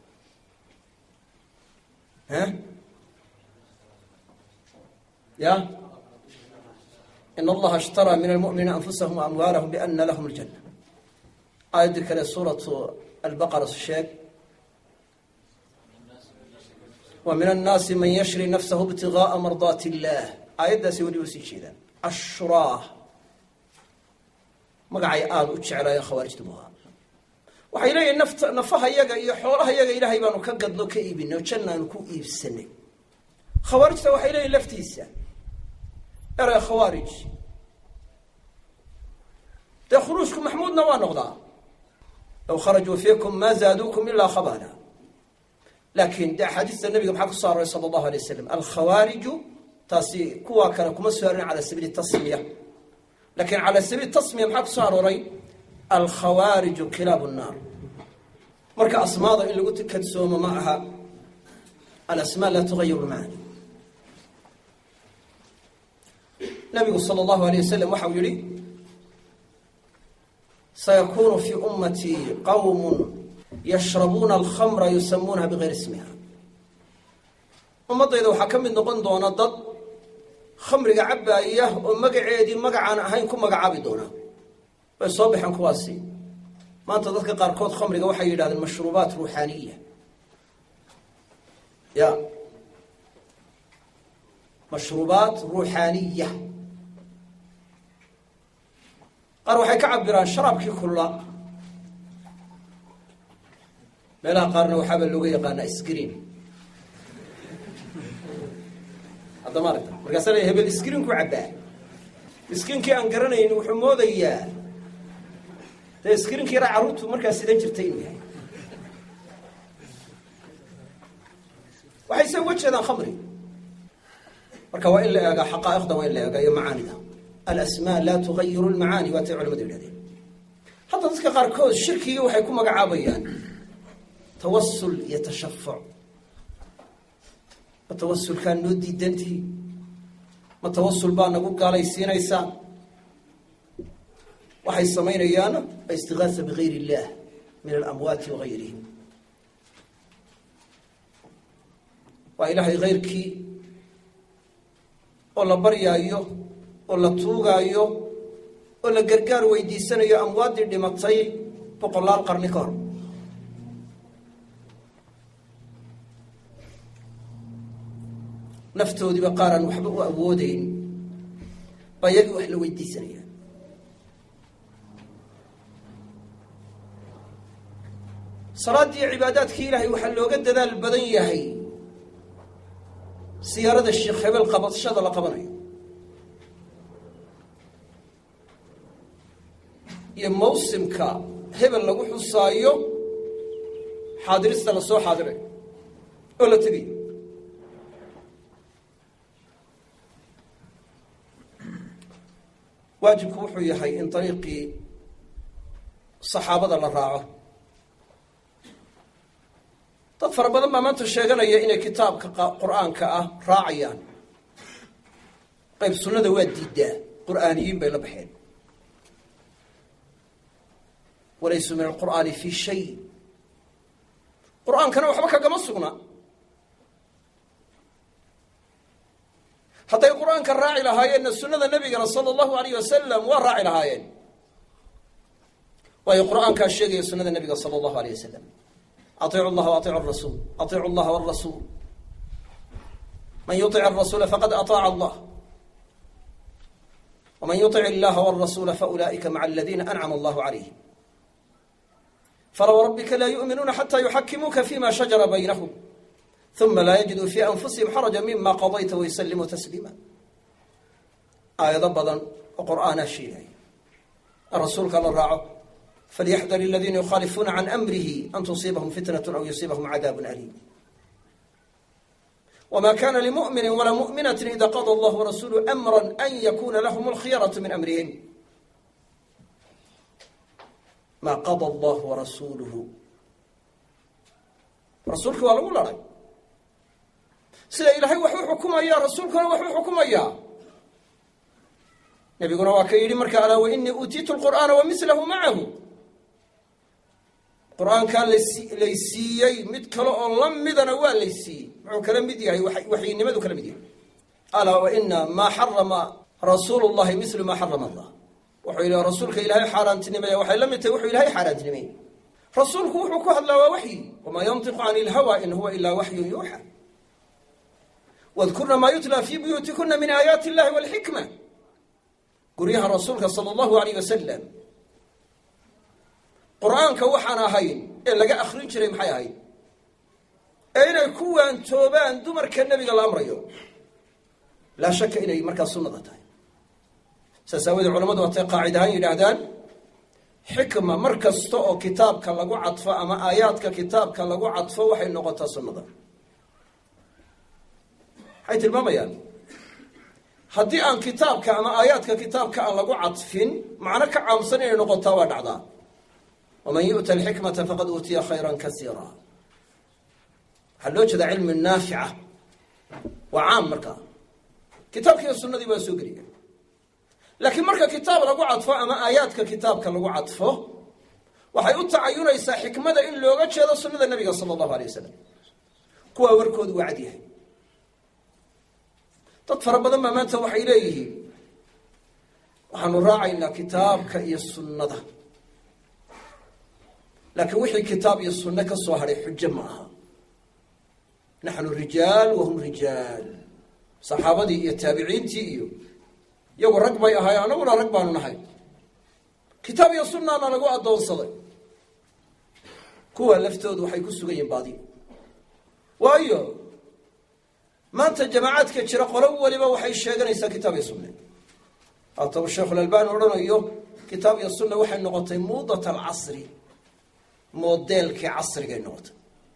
ya in allaha ishtaraa min almu'miniina anfusahum waamwaalahum biana lahum aljanna aayaddii kale suuratu albaqara sheeg wa min annaasi man yashri nafsahu ibtigaaa mardaati illah aayaddaasi weli usii jeedaan ashuraah magacay aada u jeclaayeen khawaarijtu buhaa waxay leeyihin nafaha yaga iyo xoolaha yaga ilaahay baanu ka gadno ka iibinay oo jannaanu ku iibsanay khawaarijta waxay leeyihin laftiisa erey khawaarij dee khuruujku maxmuudna waa noqdaa low kharajuu fiikum maa zaaduukum ilaa khabala laakiin de axaadiista nabiga maxaa ku soo arooray sala allahu alay wasalam alkhawaariju taasi kuwa kale kuma soo arorin cala sabiili tasmiya laakiin cala sabiili tasmiya maxaa ku soo arooray alkhawaariju kilaabu nnaar marka asmaada in lagu kadsoomo ma aha alasmaa laa tugayiru lmacaani nabigu sala allahu alayh wasalam waxa uu yihi sayakunu fii ummatii qawmun yashrabuuna alkhamra yusamuunaha bigayri ismiha ummaddayda waxaa ka mid noqon doona dad khamriga cabbaaya oo magaceedii magacaan ahayn ku magacaabi doona way soo baxeen kuwaasi maanta dadka qaarkood khamriga waxay yidhahdeen mashruubaat ruuxaaniya ya mashruubaat ruuxaaniya qaar waxay ka cabiraan sharaabkii kulla meelaha qaarna waxaaba looga yaqaanaa screen hadda maaragta markaasa la hebel screen ku cabbaa miskiinkii aan garanayn wuxuu moodayaa dee screenkii yaraa carruurtu markaa sidan jirtay inuu yahay waxay se uga jeedaan khamri marka waa in la eegaa xaqaa'iqda waa in la eegaa iyo macaanida alasmaa laa tugayiru lmacaani waatay culamadu yidhahdeen hadda dadka qaarkood shirkigii waxay ku magacaabayaan tawasul iyo tashafuc ma tawasulkaa noo diidantii ma tawasul baa nagu gaalaysiinaysaa waxay samaynayaan istigaasa bigayr illah min alamwaati wagayrihim waa ilaahay kayrkii oo la baryaayo oo la tuugaayo oo la gargaar weydiisanayo amwaaddii dhimatay 100 qarni ka hor naftoodiiba qaaraan waxba u awoodeyn baa iyagii wax la weydiisanaya salaaddii iyo cibaadaadkii ilaahay waxaa looga dadaal badan yahay siyaarada sheekh hebel qabadshada la qabanayo iyo mawsimka hebel lagu xusaayo xaadirista la soo xaadirayo oo la tegayo waajibku wuxuu yahay in dariiqii saxaabada la raaco dad fara badan baa maanta sheeganaya inay kitaabka qur'aanka ah raacayaan qayb sunnada waa diidaa qur'aaniyiin bay la baxeen walaysu min alqur'aani fii shay qur'aankana waxba kagama sugna hadday qur'aanka raaci lahaayeenna sunnada nabigana sala allahu alayh wasalam waa raaci lahaayeen waayo qur'aankaa sheegaya sunnada nabiga sala allahu alayh wasalam أطيعوا الله وأطيعوا الرسول أطيعوا الله والرسول من يطع الرسول فقد أطاع الله ومن يطع الله والرسول فأولئك مع الذين أنعم الله عليهم فوربك لا يؤمنون حتى يحكموك فيما شجر بينهم ثم لا يجدوا في أنفسهم حرجا مما قضيت ويسلموا تسليما آية ضبضا وقرآن الشيء الرسول قال الراعه فليحذر الذين يخالفون عن أمره أن تصيبهم فتنة أو يصيبهم عذاب أليم وما كان لمؤمن ولا مؤمنة إذا قضى الله ورسوله أمرا أن يكون لهم الخيرة من أمرهم ما قضى الله ورسوله رسولك ولا ولا رأي سلا إلهي وحو حكومة يا رسولك وحو حكومة يا نبي قلنا وكيري مركا ألا وإني أوتيت القرآن ومثله معه qur-aankaa laysiiyey mid kale oo la midana waa laysiiyey wuxuu kala mid yahay waxyinimadu kala mid yahay alaa waina maa xarama rasuulu llahi milu maa xarama allah wuxuu yidhi rasuulka ilaahay xaaraantinimeeya waxay la mid tahay wuxuu ilaahay xaaraantinimeeyey rasuulku wuxuu ku hadlaa waa waxyi wamaa yantiqu cani ilhawa in huwa ilaa waxyun yuuxa wadkurna maa yutla fii buyuutikuna min aayaati illahi walxikma guryaha rasuulka sala allahu alayh wasalam qur-aanka waxaan ahayn ee laga akrin jiray maxay ahayd ee inay ku waantoobaan dumarka nebiga la amrayo laa shaka inay markaa sunnada tahay saas aawadee culamadu waatay qaacidahaan yidhaahdaan xikma mar kasta oo kitaabka lagu cadfo ama aayaadka kitaabka lagu cadfo waxay noqotaa sunnada. waxay tilmaamayaan haddii aan kitaabka ama aayaadka kitaabka aan lagu cadfin macno ka caamsan inay noqotaa waa dhacdaa. waman yu'ta alxikmata faqad uutiya khayran kasiira. waxaa loo jeedaa cilmi naafica waa caam markaa kitaabkiiyo sunnadii baa soo geliya. laakiin marka kitaab lagu cadfo ama aayaadka kitaabka lagu cadfo waxay u tacayunaysaa xikmada in looga jeedo sunnada nebiga sala allahu alay wasalam. kuwaa warkoodu waa cad yahay. dad fara badan baa maanta waxay leeyihiin waxaanu raacaynaa kitaabka iyo sunnada, laakiin wixii kitaab iyo sunno ka soo hadhay xujo ma aha. naxnu rijaal wahum rijaal. saxaabadii iyo taabiciintii iyo iyagu rag bay ahay, anaguna rag baanu nahay. kitaab iyo sunnaana lagu addoonsaday. kuwa laftoodu waxay ku sugan yihiin baadi. waayo maanta jamaacaadka jira qolo waliba waxay sheeganaysaa kitaab iyo sunne. haata uu sheekhulalbani odhanayo kitaab iyo sunne waxay noqotay muudat alcasri, modeelkii casrigay noqotay.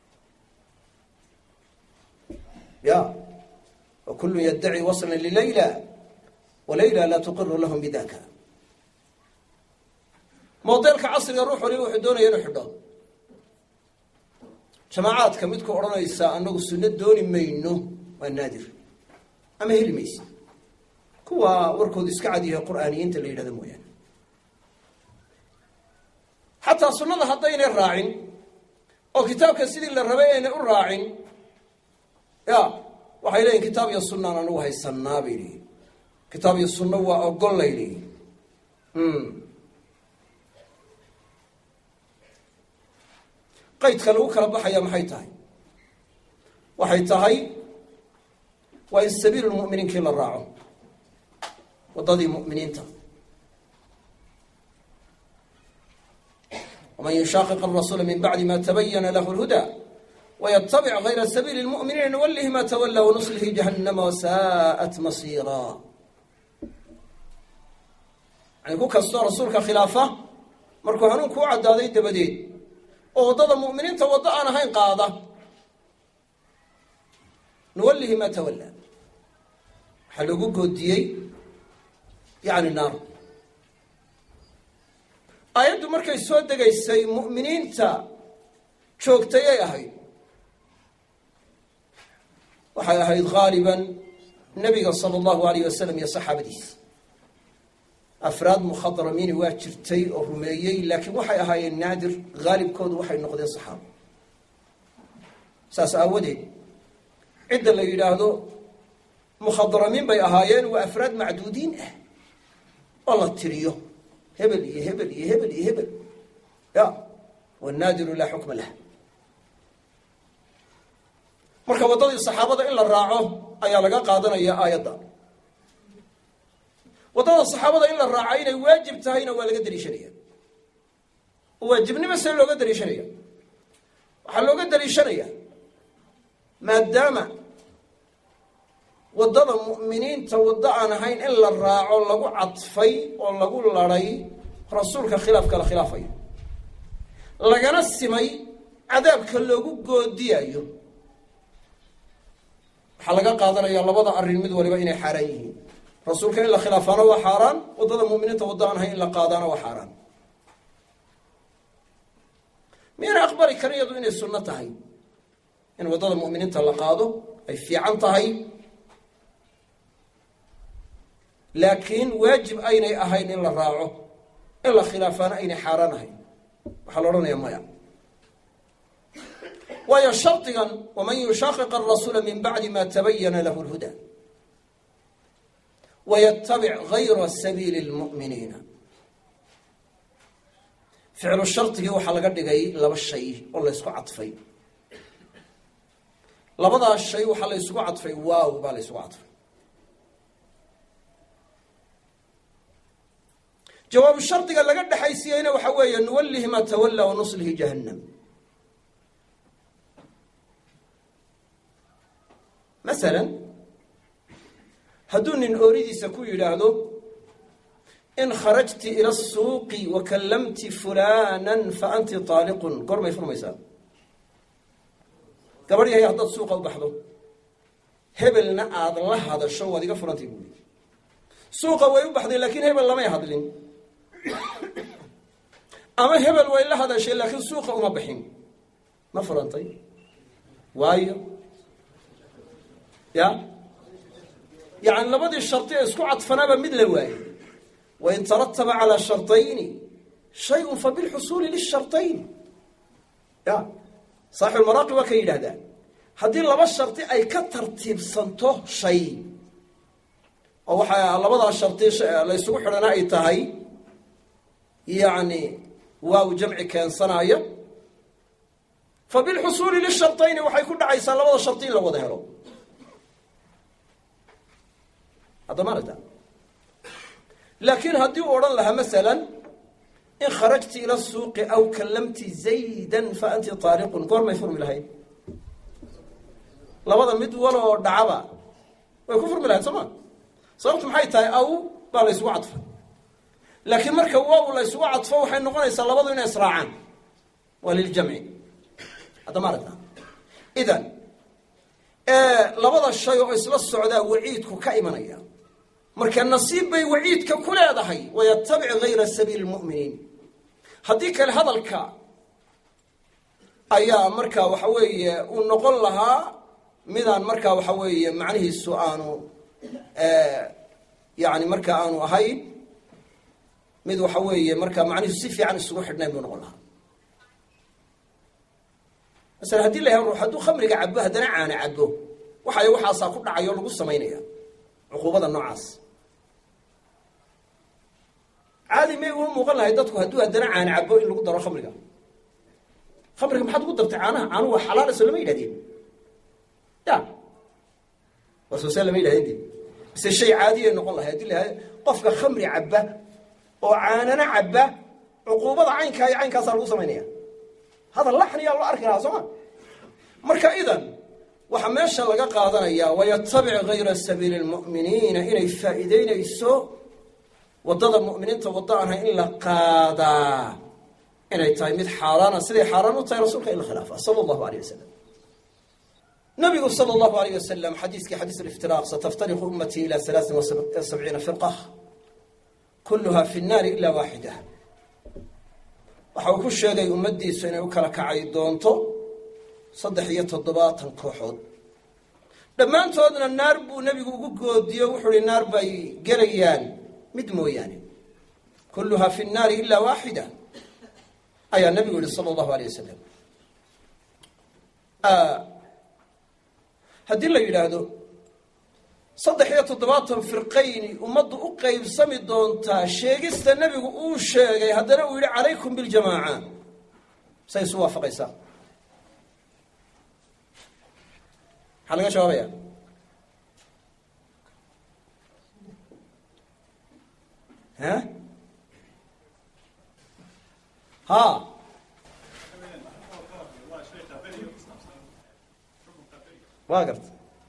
ya وكل يدعي وصلا لليلى وليلى لا تقر لهم بذاك. modeelka casriga ruux waliba wuxuu doonaya inuu xidho. jamaacadka midku odhanaysa anagu sunno dooni mayno waa naadir ama heli maysi. kuwa warkoodu iska cad yahay qur'aaniyiinta la yidhahdo mooyaane. xataa sunnada haddaynay raacin oo kitaabka sidii la rabay aynay u raacin, ya waxay leeyihin kitaab iyo sunnaan anagu haysanaa bay leeyihin. kitaab iyo sunno waa ogol lay leeyihin. qaydka lagu kala baxaya maxay tahay? waxay tahay waa in sabiilulmu'miniinkii la raaco, waddadii mu'miniinta. waman yushaaqiq arasuula min bacdi ma tabayana lahu lhuda ويتبع غير سبيل المؤمنين نوله ما تولى ونصله جهنم وساءت مصيرا. يعني ku kastoo rasuulka khilaafa markuu hanuunku u cadaaday dabadeed oo waddada mu'miniinta waddo aan ahayn qaada, nuwallihi ma tawalla. waxaa lagu goodiyey yani naar. aayaddu markay soo degaysay mu'miniinta joogtayay ahayd. waxay ahayd haaliban nebiga sala allahu alayh wasalam iyo saxaabadiisa. afraad mukhadramiini waa jirtay oo rumeeyey, laakiin waxay ahaayeen naadir. haalibkoodu waxay noqdeen saxaabo. saas aawadeed cidda la yidhaahdo mukhadramiin bay ahaayeen waa afraad macduudiin ah oo la tiriyo hebel iyo hebel iyo hebel iyo hebel. ya wanaadiru laa xukma lah. marka waddadii saxaabada in la raaco ayaa laga qaadanaya aayadda. waddada saxaabada in la raaco inay waajib tahayna waa laga daliishanaya. waajibnimo see looga daliishanaya? waxaa looga daliishanaya maadaama waddada mu'miniinta waddo aan ahayn in la raaco lagu cadfay oo lagu laday rasuulka khilaafka la khilaafayo, lagana simay cadaabka loogu goodiyayo. waxaa laga qaadanaya labada arrin mid waliba inay xaaraan yihiin. rasuulka in la khilaafaana waa xaaraan, waddada mu'miniinta waddo aan ahayn in la qaadaana waa xaaraan. miyana aqbali karin iyadu inay sunno tahay in waddada mu'miniinta la qaado ay fiican tahay, laakiin waajib aynay ahayn in la raaco, in la khilaafaana aynay xaaraan ahayn? waxaa la odhanaya maya. waayo shardigan waman yushaaqiq arasuula min bacdi ma tabayana lahu lhuda wayatabic gayra sabiili lmu'miniina. ficlu shardigii waxaa laga dhigay laba shay oo la ysku cadfay. labadaas shay waxaa la isugu cadfay waaw baa la isugu cadfay. jawaabu shardiga laga dhexaysiiyeyna waxaa weeye nuwallihi ma tawalla wanuslihi jahannam. masalan hadduu nin ooridiisa ku yidhaahdo إن خرجت إلى السوق وكلمت فلانا فأنت طالق قرم يفرم يسال قبل هي هذا السوق وبحضه هبلنا الله هذا الشو هذه فرنتي سوق ويبحض لكن هبل لما يهضلين أما هبل وإلا هذا الشيء لكن سوق وما بحين ما فرنتي وايو يعني لبدي الشرطين اسكو عطفنا بمثل واي وإن ترتب على شرطين شيء فبالحصول للشرطين صاحب المراقب وكيل هذا هذه لبا الشرطي أي كترتيب صنته شيء أو لبدا الشرطي ليسوا حرنا أي تهي يعني واو جمع كان صنايا فبالحصول للشرطين وحيكون عيسى لبدا الشرطين لو ظهروا هذا ما رده لكن هدي أوران لها مثلا إن خرجت إلى السوق أو كلمت زيدا فأنت طارق قول ما يفرم لهاي لبدا مد ولا دعبا ويكفر من لهاي سما صارت محيطها أو بلا يسوى عطفا لكن مركا واو لا يسوى عطفا وحين نقول يسال لبدا إن إسراعان وللجمع هذا ما رده إذن لبدا الشيء إسلا السعوداء وعيدك كإيمانيا marka nasiib bay waciidka ku leedahay wayatabic ghayra sabiil mu'miniin hadii kale hadalka ayaa marka waxa weeye uu noqon lahaa midaan marka waxa weeye macnihiisu aanu yaani marka aanu ahayn mid waxa weeye marka macnihiisu si fiican isugu xidhnaan buu noqon lahaa asal hadii la yahay ruuxadu khamriga cabbo hadana caana cabbo waxa ku dhacayo lagu sameeynaya عقوبة النوعاس عادي ما هو مغلى هيدتكو هدوها الدنا عن عبو إن لقدر خمرها ما حد قدر تعانها عنه حلال سلمي لدين لا رسول سلمي لدين بس الشيء عادي إنه والله هدي لها قفك خمر عبه وعاننا عبه عقوبة عينك صار وصمينية هذا اللحن يا الله أركها زمان مركا إذن وحماشا لقى قادنا ويتبع غير سبيل المؤمنين إلى الفائدين السوء وضد المؤمنين توضعها إلا قادا إلى تايمد حارانا سيدي حاران وطي رسولك إلا خلافة صلى الله عليه وسلم نبي صلى الله عليه وسلم حديث الافتراق ستفترق أمتي إلى 73 فرقة كلها في النار إلا واحدة وحاول كل شيء أمدي سنة وكلك عيدونتو صدحية الضباط الكحود لما أنت أدنى النار نبي قد يوحر النار بي قريان مدمو يعني كلها في النار إلا واحدة أي النبي صلى الله عليه وسلم هدي الله يلاهدو صدحية الضباط فرقين ومضوا أقيب سمد دونتا شيقست النبي أوشيغي هدنا ويلي عليكم بالجماعة سيسوا فقيسا حلقة شوابية ها واقرت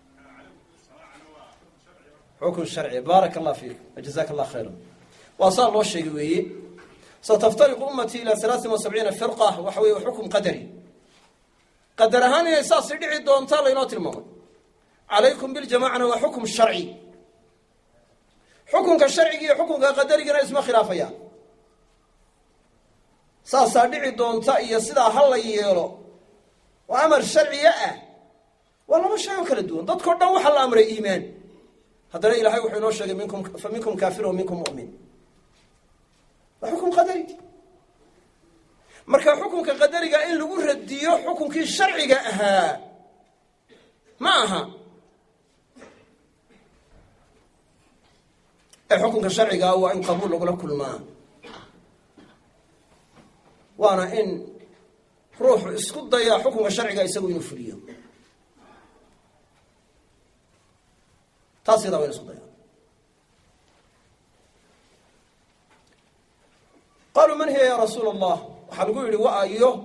حكم شرعي بارك الله فيك وجزاك الله خيرا وصار الله الشيء ستفترق أمتي إلى 73 فرقة وحوي وحكم قدري قدرهاني أساس يدعي دونتال ينوت الموت عليكم بالجماعة وحكم الشرعي حكم كالشرعي حكم كقدري كان اسمه خلافيا ساس يدعي دونتال يسدا هلا ييرو وأمر شرعي والله مش شيء كلا دون ضد كردنا وحل أمر إيمان هذا لا إله إلا هو منكم فمنكم كافر ومنكم مؤمن وحكم قدري marka xukunka qadariga in lagu radiyo xukunkii sharciga ahaa ma aha xukunka sharciga waa in qabuul lagu kulmaa waana in ruuxu isku daya xukunka sharciga isagu inuu fuliyo taasida waa isku daya قالوا من هي يا رسول الله حلقوا لي وأيه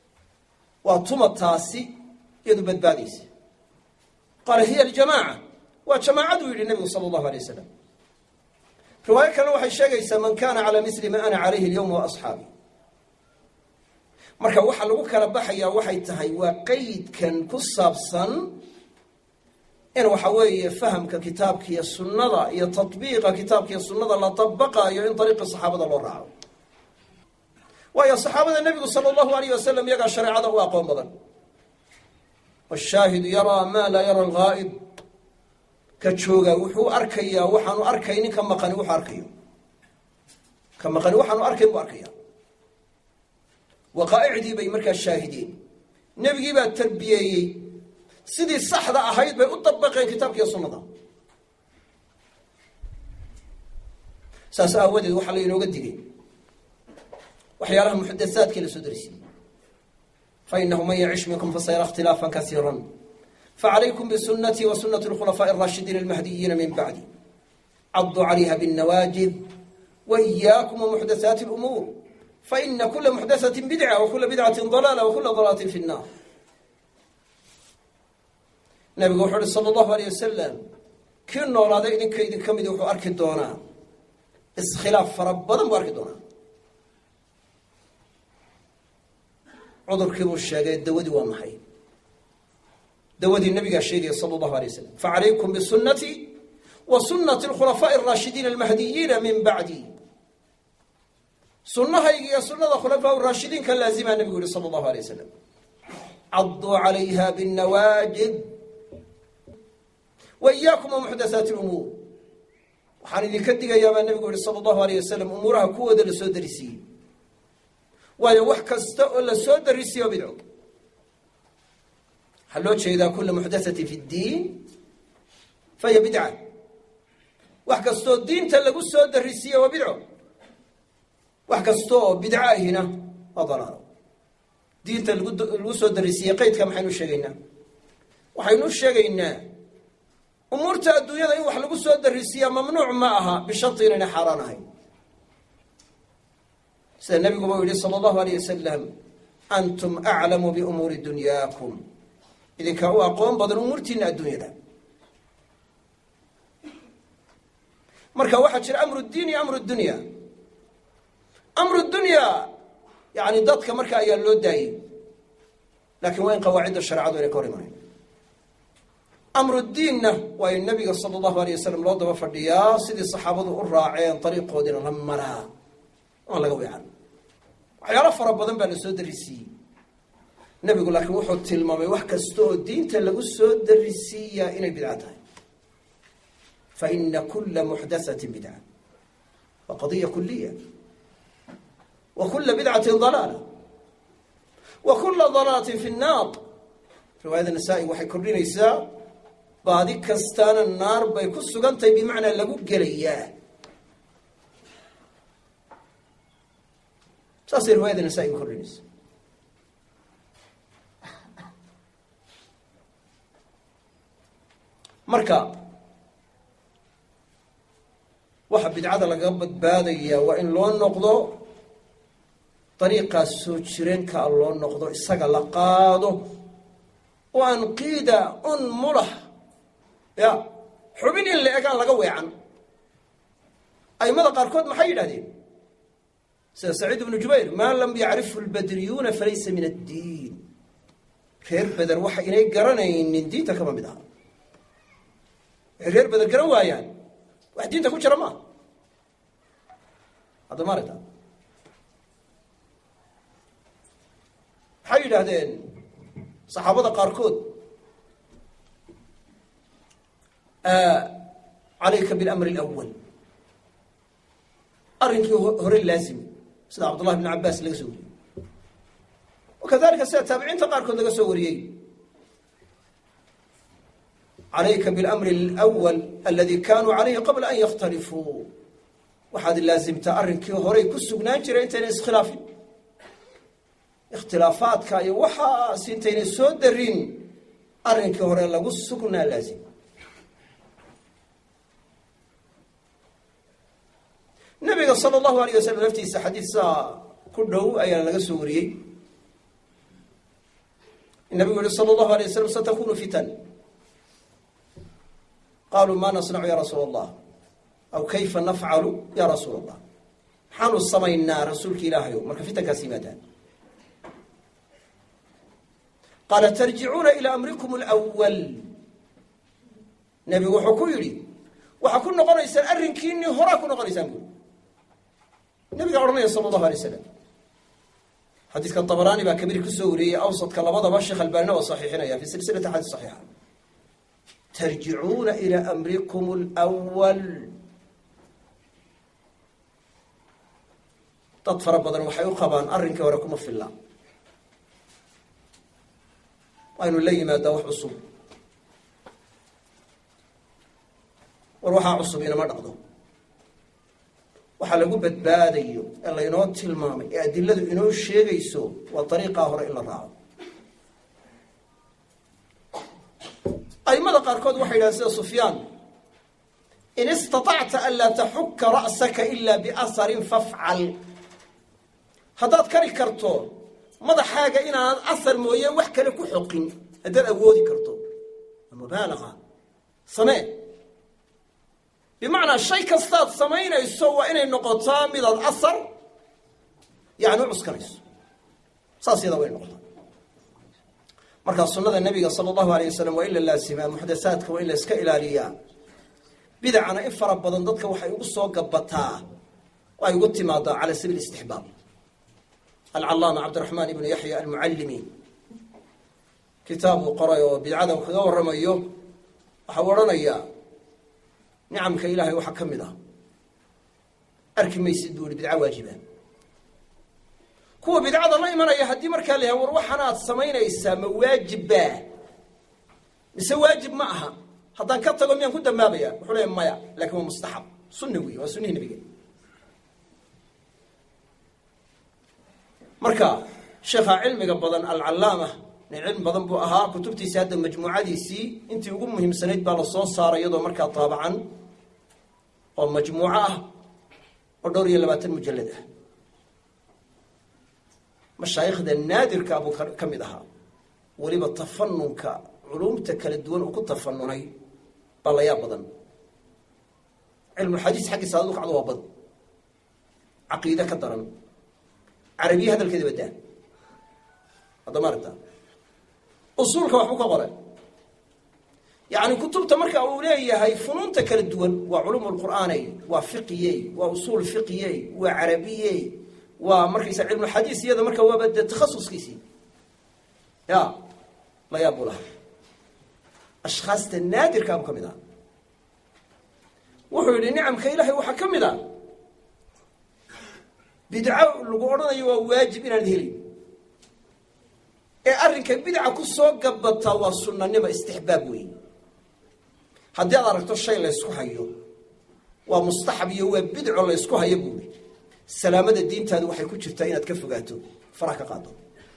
وطمتاسي يذبت باديس قال هي الجماعة وجماعة النبي صلى الله عليه وسلم riwaayo kale waxay sheegaysaa man kana calaa misli ma ana calayhi alyawma wa asxaabi. marka waxa lagu kala baxayaa waxay tahay waa qeydkan ku saabsan in waxa weeye fahamka kitaabka iyo sunnada iyo tatbiiqa kitaabka iyo sunnada la tabaqaayo in dariiqa saxaabada loo raaco. waayo saxaabada nebigu sala allahu alayh wasalam iyagaa shareecada u aqoon badan. washaahidu yaraa maa laa yara alghaa'ib, ka jooga wuxuu arkayaa waxaanu arkaynin ka maqani wuxuu arkayo, ka maqani waxaanu arkayn buu arkaya. waqaa'icdii bay markaa shaahideen, nebigii baa tarbiyeeyey, sidii saxda ahayd bay u dabaqeen kitaabka iyo sunnada. saas aawadeed waxaa la inooga digay waxyaalaha muxadasaadkii la soo darisiiyey. fainahu man yacish minkum fasayara ikhtilaafan kasiira facalaykum bisunatii wa sunati alkhulafaaءi الraashidiina almahdiyiina min bacdi caduu calayha bاnnawaajid waإiyaakum wamuxdasaati اlumuur faina kula muxdasaةi bidca wakula bidcati ضalaala wakula ضalaalaةi fi الnar. nabigu wuxuu uhi sala allahu alayh wasalam, kii noolaaday idinka idin ka midi wuxuu arki doonaa iskhilaaf fara badan buu arki doonaa. cudurkii buu sheegay, dawadii waa maxay? dawadii nabigaa sheegaya sala allahu alayh wasalam, facalaykum bisunatii wa sunati alkhulafaaءi الraashidiina almahdiyiina min bacdi. sunnahayga iyo sunnada khulafaa raashidiinka laazimaa nabigu yihi sala allahu alayh wasalam. caduu calayha bاnnawaajid waiyaakum wamuxdasaati lumuur. waxaan idinka digayaa baa nabigu yihi sala allahu alayh wasalam umuuraha kuwooda la soo darisiiyey. waayo wax kasta oo la soo darisiiyo bidco. waxaa loo jeedaa kula muxdasatin fi ddiin fahiya bidca. wax kastaoo diinta lagu soo darisiiye waa bidco. wax kasta oo bidco ahina waa dalaalo. diinta lagu soo darisiiyey qeydka maxaynu sheegaynaa? waxaynu sheegaynaa umuurta adduunyada in wax lagu soo darisiiyaa mamnuuc ma aha bisharti inayna xaaraan ahayn. sida nabiguba u yihi sala allahu alayh wasalam, antum aclamu biumuuri dunyaakum, idinkaa u aqoon badan umuurtiina adduunyada. marka waxaa jira amru ddiin iyo amru dunya. amru dunya yani dadka marka ayaa loo daayey, laakiin waa in qawaacidda shareecadu inay ka hor imaanayn. amru diinna waa in nabiga sala allahu alayh wasalam loo daba fadhiyaa, sidii saxaabadu u raaceen dariiqoodiina la maraa, aan laga weecan. waxyaalo fara badan baa la soo darisiiyey. nebigu laakiin wuxuu tilmaamay wax kasta oo diinta lagu soo darisiiyaa inay bidca tahay. faina kula muxdasatin bidca, waa qadiya kuliya. wa kula bidcatin dalaala wa kula dalaalatin fi nnaar. riwaayada nasaa-i waxay kordhinaysaa baadi kastaana naar bay ku sugan tahay, bimacnaa lagu gelayaa. saasay riwaayada nasaa-i kordhinaysa. marka waxa bidcada lagaga badbaadayaa waa in loo noqdo dariiqaas soo jireenka loo noqdo, isaga la qaado, oo aan qiida un mulah ya xubin in la egaan laga weecan. aimada qaarkood maxay yidhahdeen sida saciid ibnu jubayr, maa lam yacrifu lbadriyuuna falaysa min addiin. reer beder waxa inay garanaynin diinta kama mid aha. waxay reer beder garan waayaan wax diinta ku jira maaha. hadda maaragta waxay yidhaahdeen saxaabada qaarkood, calayka bilamri alawal, arrinkii hore laazim, sida cabdullahi bn cabaas laga soo wariyey, wakadalika sida taabiciinta qaarkood laga soo wariyey. calayka bilamri alawal aladi kanuu calayhi qabla an yakhtalifuu. waxaad laazimtaa arrinkii horey ku sugnaan jiray intayna iskhilaafin. ikhtilaafaadka iyo waxaas intayna soo darin arrinkii hore lagu sugnaa laazim. nabiga sala allahu alayh wasalam laftiisa xadiisaa ku dhow ayaa laga soo wariyey. nabigu yihi sala allahu alayh wasalam, satakunu fitan. qaluu ma nasnacu ya rasuula allah, aw kayfa nafcalu ya rasuul allah maxaanu samaynaa rasuulka ilaahayow marka fitankaas yimaadaan qaala tarjicuuna ilaa amrikum alawal nebigu wuxuu ku yidhi waxaa ku noqonaysaan arrinkiinnii horaa ku noqonaysaan buuri nebigaa odhanaya sala allahu alay wasalam xadiiska طabaraani baa kabiir ku soo wariyey awsadka labadaba sheekh albaanina waa saxiixinaya fi silsilati axaadiis saxiixa tarjicuuna ilaa amrikum alawal dad fara badan waxay u qabaan arrinkii hore kuma filla waynu la yimaadaa wax cusub war waxaa cusub inama dhaqdo waxaa lagu badbaadayo ee laynoo tilmaamay ee adiladu inoo sheegayso waa dariiqaa hore in la raaco aimada qaarkood waxay yidhahdeen sida sufyaan in istatacta an laa taxuka ra'saka ila biasarin fafcal haddaad kari karto madaxaaga inaanad asar mooyeen wax kale ku xoqin haddaad awoodi karto mubaalaqa samee bimacnaa shay kastaad samaynayso waa inay noqotaa midaad asar yani u cuskanayso saas yadaa way noqotaa markaa sunnada nebiga sala allahu alayh wasalam waa in la laasimaa muxdathaadka waa in la iska ilaaliyaa bidacana in fara badan dadka waxay ugu soo gabataa oo ay ugu timaadaa cala sabiil istixbaab alcallaama cabdiraxmaan ibnu yaxya almucallimi kitaabuu qoray oo bidcada uu kaga warramayo waxau odhanayaa nicamka ilaahay waxaa ka mid ah arki maysid buu ihi bidco waajiba kuwa bidcada la imanaya haddii markaa la yahay war waxaanaad samaynaysaa ma waajibbaa mise waajib ma aha haddaan ka tago miyaan ku dambaabaya wuxuu leeya maya laakiin waa mustaxab sunni wey waa sunnihii nebiga marka sheekha cilmiga badan alcallaama nin cilmi badan buu ahaa kutubtiisi hadda majmuucadiisii intii ugu muhiimsanayd baa la soo saaray iyadoo markaa taabacan oo majmuuco ah oo 22 mujallad ah mashaayikhda naadirka buu ka mid ahaa weliba tafanunka culumta kala duwan uu ku tafanunay baa la yaab badan cilmulxadiis xaggiisa aduu kacdo waa bad caqiide ka daran carabiya hadalkeeda badaa hadda maaragta usuulka waxbuu ka qoray yani kutubta marka uu leeyahay funuunta kala duwan waa culuum lqur'aanay waa fiqiyey waa usuul fiqiyey waa carabiyey waa markaysa cilmulxadiis iyada marka waaba dee takhasuskiisii ya la yaab buu lahaa ashkhaasta naadirkaabuu ka mid aha wuxuu yidhi nicamka ilaahay waxaa ka mid a bidco lagu odhanayo waa waajib inaad helin ee arrinka bidca ku soo gabataa waa sunnanimo istixbaab weyn haddii aad aragto shay laysku hayo waa mustaxab iyo waa bidco laysku hayo buuri salaamada diintaadu waxay ku jirtaa inaad ka fogaato faraha ka qaado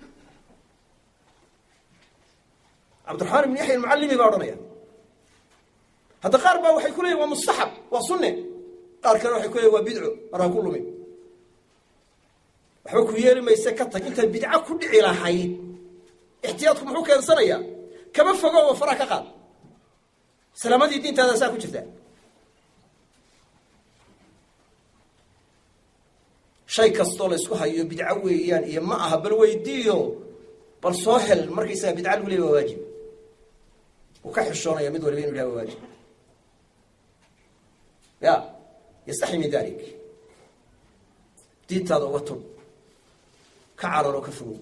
cabdiraxmaan ibn yaxya almucallimi baa odhanaya hadda qaar baa waxay ku leeyihin waa mustaxab waa sunne qaar kale waxay ku leeyihin waa bidco mar ha ku lumin waxba ku yeeli mayse ka tag intaad bidco ku dhici lahayd ixtiyaadku muxuu keensanayaa kama fogo oo faraha ka qaad salaamadii diintaada saa ku jirtaa shay kastoo laysku hayo bidco weeyaan iyo ma aha bal weydiiyo bal soo hel markaysaga bidca lagu leeyahy waa waajib wuu ka xishoonaya mid waliba inu ilaha waa waajib ya yastaxyi min dalik diintaada uga tun ka carar oo ka fogow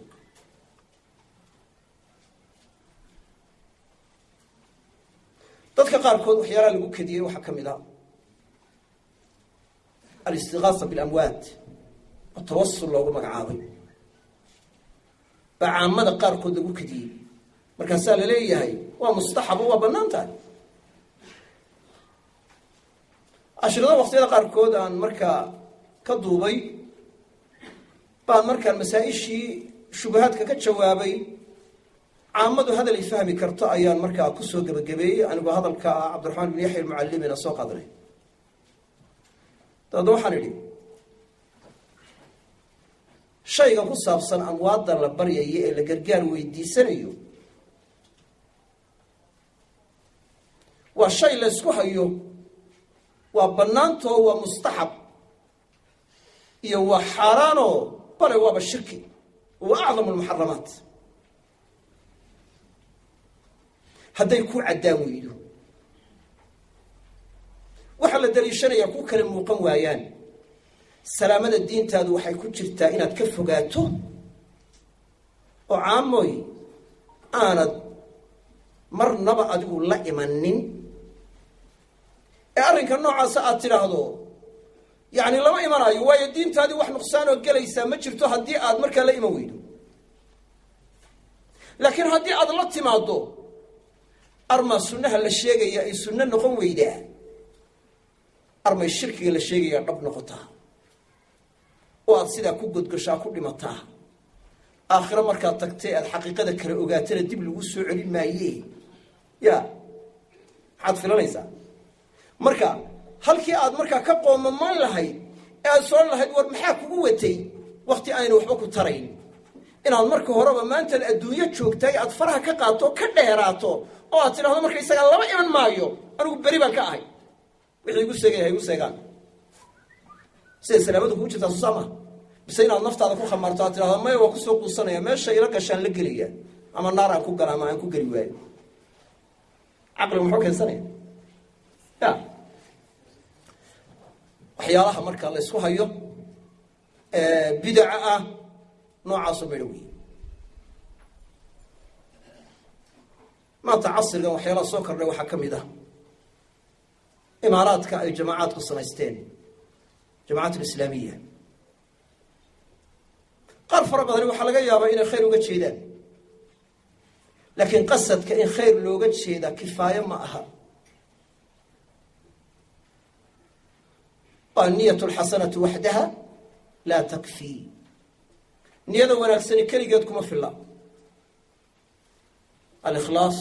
dadka qaarkood waxyaalaha lagu kadiyey waxaa ka mid ah alistigaasa bilamwaat oo tawasul loogu magacaabay baa caamada qaarkood lagu kadiyey markaasaa la leeyahay waa mustaxab oo waa bannaan tahay ashirada waqtiyada qaarkood aan markaa ka duubay baan markaan masaa-ishii shubahaadka ka jawaabay caamadu hadal ay fahmi karto ayaan markaa kusoo gebagabeeyey anigoo hadalka cabdiraxmaan ibn yaxya almucallimina soo qaadanay dabeedna waxaan idhi shayga ku saabsan amwaadda la baryayo ee la gargaar weydiisanayo waa shay laysku hayo وبنانته ومستحب يو حارانه بل هو بالشرك وأعظم المحرمات هذا يكون عداويده وحل دليشنا يكون كلام مقويان سلامة الدين تادو وحيكون جرتا إناد كفقاته وعاموي أنا مرنبا أدو لا إيمانين أرنك النوع ساعات تلاحظو يعني لما إيمانايو واي الدين تادو وح نقصانه قليسا ما جرتو هدي آد مركا لا إيمانويدو لكن هدي آد لا تمادو أرما سنة للشيء يا سنة نقوم ويدا أرما الشرك للشيء يا رب نقطها وأصيدا كوجد قشا كل متاه آخر مركا تكتئ الحقيقة ذكر أوجاتنا دبل وسوع الماية يا حد في ليسا مركا هل كي آد مركا كقوم من ما لهاي سؤال لهاي دور محاك قوتي وقت أنا وحبك ترين إن المركا هرب ما أنت الدنيا شوكتي أطفرها كقاطو كدهراتو أو أتنا هذا مركا يسقى الله ما إيمان مايو أنا بريبا كأهي ويقول سجى هيقول سجى سلامته كوجة الصمة بسينا النفط هذا كو خمرتات هذا ما يوقف سوق الصناعة ما شيء لك عشان لقليه أما النار أكو قرام أكو قريبين عقل محوك الصناعة لا وحيالها مركا الله يسوها يوم بدعة نوع صبيوي ما تعصر لو حيالها سكر لو حكم ده إمارات الجماعات الصناعتين جماعات الإسلامية قال فربنا وحا laga yaabaa inay khayr uga jeedaan laakiin qasadka in khayr looga jeeda kifaaya ma aha niyatu alhasanatu wahdaha la takfi niyada wanaagsan kaligeed kuma filla al-ikhlas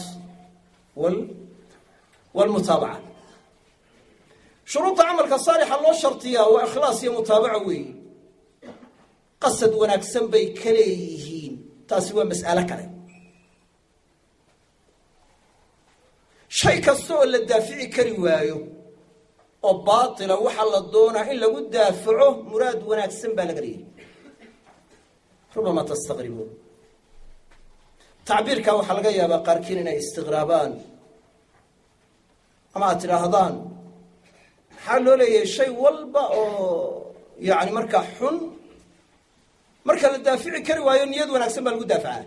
wal-mutaba'a shuruud amalka saalix loo shartiyaa waa ikhlas iyo mutaba'a weey قصد ونكسن بي كليهين تاسوا مسألة كلام شيء كالسوء اللي الدافعي كريوايو وباطل وحل الدونة إلا قد دافعه مراد ونكسن بالغريه ربما تستغربون تعبير كاو حلقيا بقاركيننا استغرابان أما أتراهضان حلو لي شيء والبا يعني مركا حن marka la daafici kari waayo niyad wanaagsan baa lagu daafacaa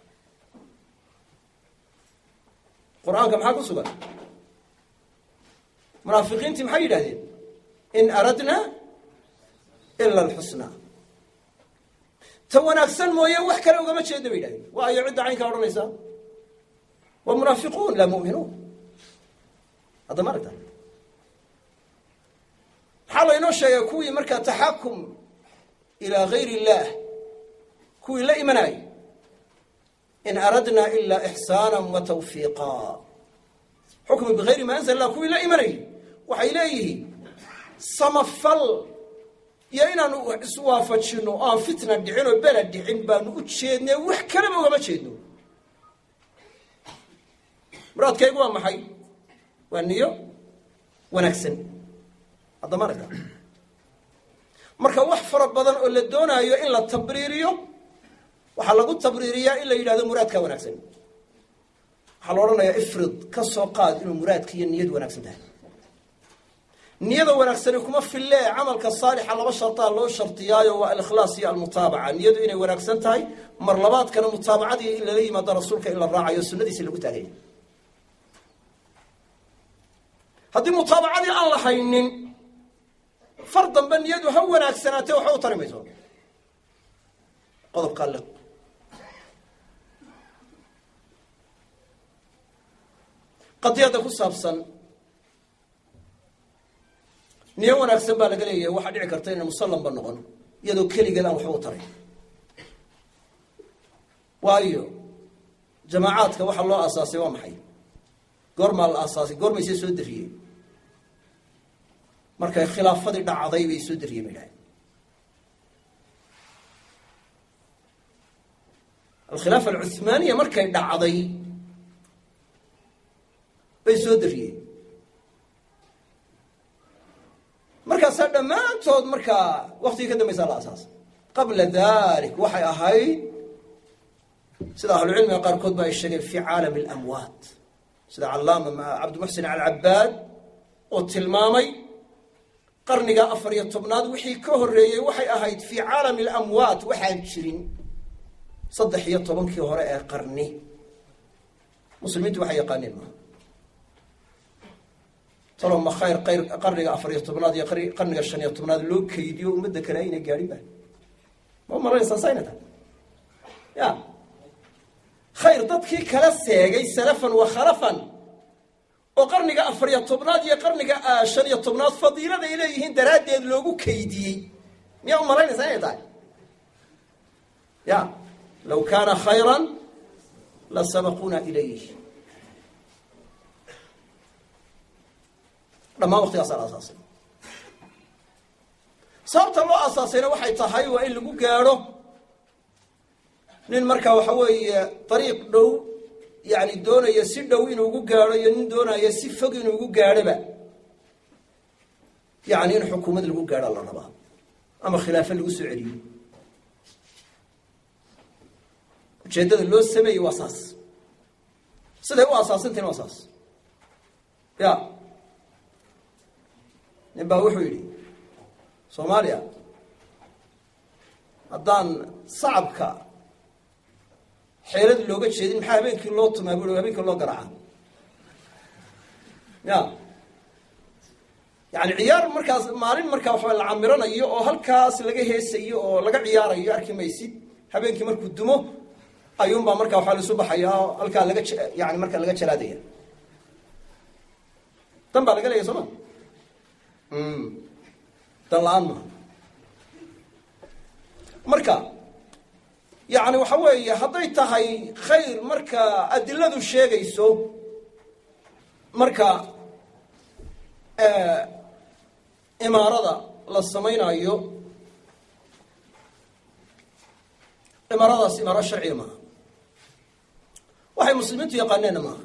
quraanka maxaa ku sugan munaafiqiintii maxay yiraahdeen in aradna illa alhusna ta wanaagsan mooye wax kale ugama jeedo bay yiraahdeen waa ay cid caynka oranaysa wa munaafiqun la mu'minun hada marada xalay noo sheegay kuwii marka taxakum ila ghayri allah كوي لا إيماناي إن أردنا إلا إحسانا وتوفيقا حكم بغير ما أنزل الله كوي لا إيماناي وحيليه صمفل يا إنا سوافتشنو فتنة دعينو بلد دعين بانو تشيدنا وحكلمة وما تشيدنو مراد كيقوا محي وأنيو ونكسن هذا مرة marka wax fara badan oo la doonayo in la tabriiriyo waxa lagu tabriiriyaa in la yiraahdo muraadka wanaagsan waxa la oranayaa ifrid ka soo qaad inuu muraadka iyo niyad wanaagsan tahay niyada wanaagsan kuma fillee amalka saalixa laba sharta loo shartiyaayo waa al-ikhlas iyo al-mutaba'a niyadu inay wanaagsan tahay mar labaadkana mutaabacadii in la leeyahay rasuulka in la raacayo sunnadiisa lagu taagay hadii mutaabacadii aan la haynin فرضاً بأن يده هوناك سنتين وحوطر ميزون قضب قال لك قد يدك السابسا نيواناك سنبالا قال لي واحد عكرتين المسلم بالنغن يدو كلي قلان وحوطر وايو جماعاتك وحا الله أساسي ومحي قرم الأساسي قرم يسيسو الدفيه markay khilaafadii dhacday way soo diriyeen الخلافة العثمانية مركي دعضي بيسودري markaasaa dhammaantood markaa waktigii ka dambaysaa la asaasay qabla dalik waxay ahayd sida ahlucilmiga qaarkood ba ay sheegeen fi caalam alamwaat sida callaama cabdimuxsin alcabaad oo tilmaamay qarniga 14aad wixii ka horeeyay waxay ahayd fi caalam alamwaat waxaan jirin 13 hore ee qarni muslimiintu waxay yaqaaneen ma taloma khayr qarniga 14aad iyo qarniga 15aad loo kaydiyo ummadda kale inay gaadhin baa ma maraysan saynata ya khayr dadkii kala seegay salafan wa khalafan oo qarniga 14aad iyo qarniga 15aad fadiilada ay leeyihiin daraadeed loogu kaydiyey miya u malaynaysaa inay tahay ya law kaana khayran la sabaquna ilayhi dhammaan waqtigaas la asaasay sababta loo asaasayna waxay tahay waa in lagu gaadho nin markaa waxa weeye dariiq dhow yani doonaya si dhow inuu ugu gaadho iyo nin doonaya si fog inuu ugu gaadhoba yani in xukuumad lagu gaadho la rabaa ama khilaafo lagu soo celiyo ujeeddada loo sameeyey waa saas siday u asaasantahin waa saas ya nin baa wuxuu yidhi soomaaliya haddaan sacabka xeelad looga jeedin maxaa habeenkii loo tumaa bui habeenkii loo garaaca ya yani ciyaar markaas maalin markaa waxaa la camiranayo oo halkaas laga heesayo oo laga ciyaarayo arki maysid habeenkii markuu dumo ayuunbaa markaa waxaa laisu baxaya oo halkaa laga yani markaa laga jalaadaya dan baa laga leeya soo ma dan la-aan maha marka yani waxa weeye hadday tahay khayr marka adiladu sheegayso marka imaarada la samaynayo imaaradaas imaaro sharciya maaha waxay muslimiintu yaqaaneenna maaha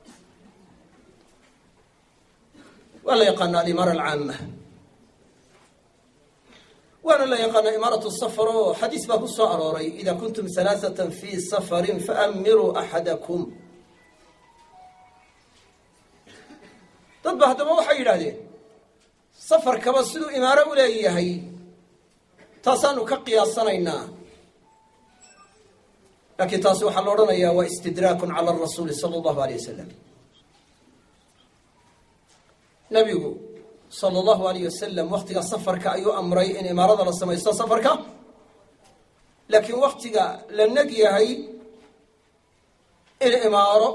waa la yaqaana alimaara alcaama waana la yaqaana imaaratu safar oo xadiis baa ku soo arooray ida kuntum halaaثatan fi safarin faamiruu axadakum dad ba haddaba waxay yidhahdeen safarkaba siduu imaaro u leeyahay taasaanu ka qiyaasanaynaa laakiin taasi waxaa la odhanayaa waa istidraakun cala rasuuli sala allahu alayh wasalam nabigu sala allahu alayh wasalam waktiga safarka ayuu amray in imaarada la samaysto safarka laakiin waktiga la neg yahay in imaaro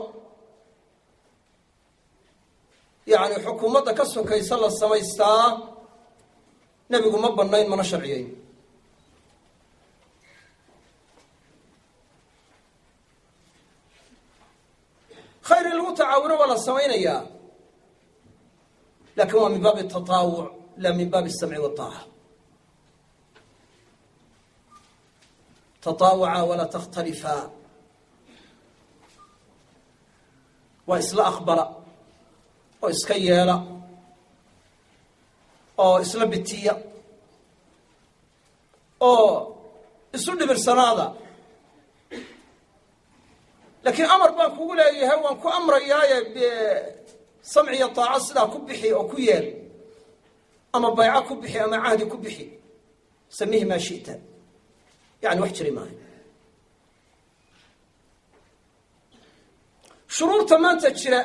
yani xukuumadda ka sokaysa la samaystaa nebigu ma banayn mana sharciyeyn khayr in lagu tacaawuno waa la samaynayaa lakin waa min baabi التaطaawuc la min baabi الsamci والطaaca taطaawuca walaa takhtalifa waa isla aqbala oo iska yeela oo isla bitiya oo isu dhibirsanaada laakiin amar baan kugu leeyahay waan ku amrayaaye samci iyo taaco sidaa ku bixi oo ku yeel ama bayco ku bixi ama cahdi ku bixi samihi maa shita yani wax jiri maayo shuruurta maanta jira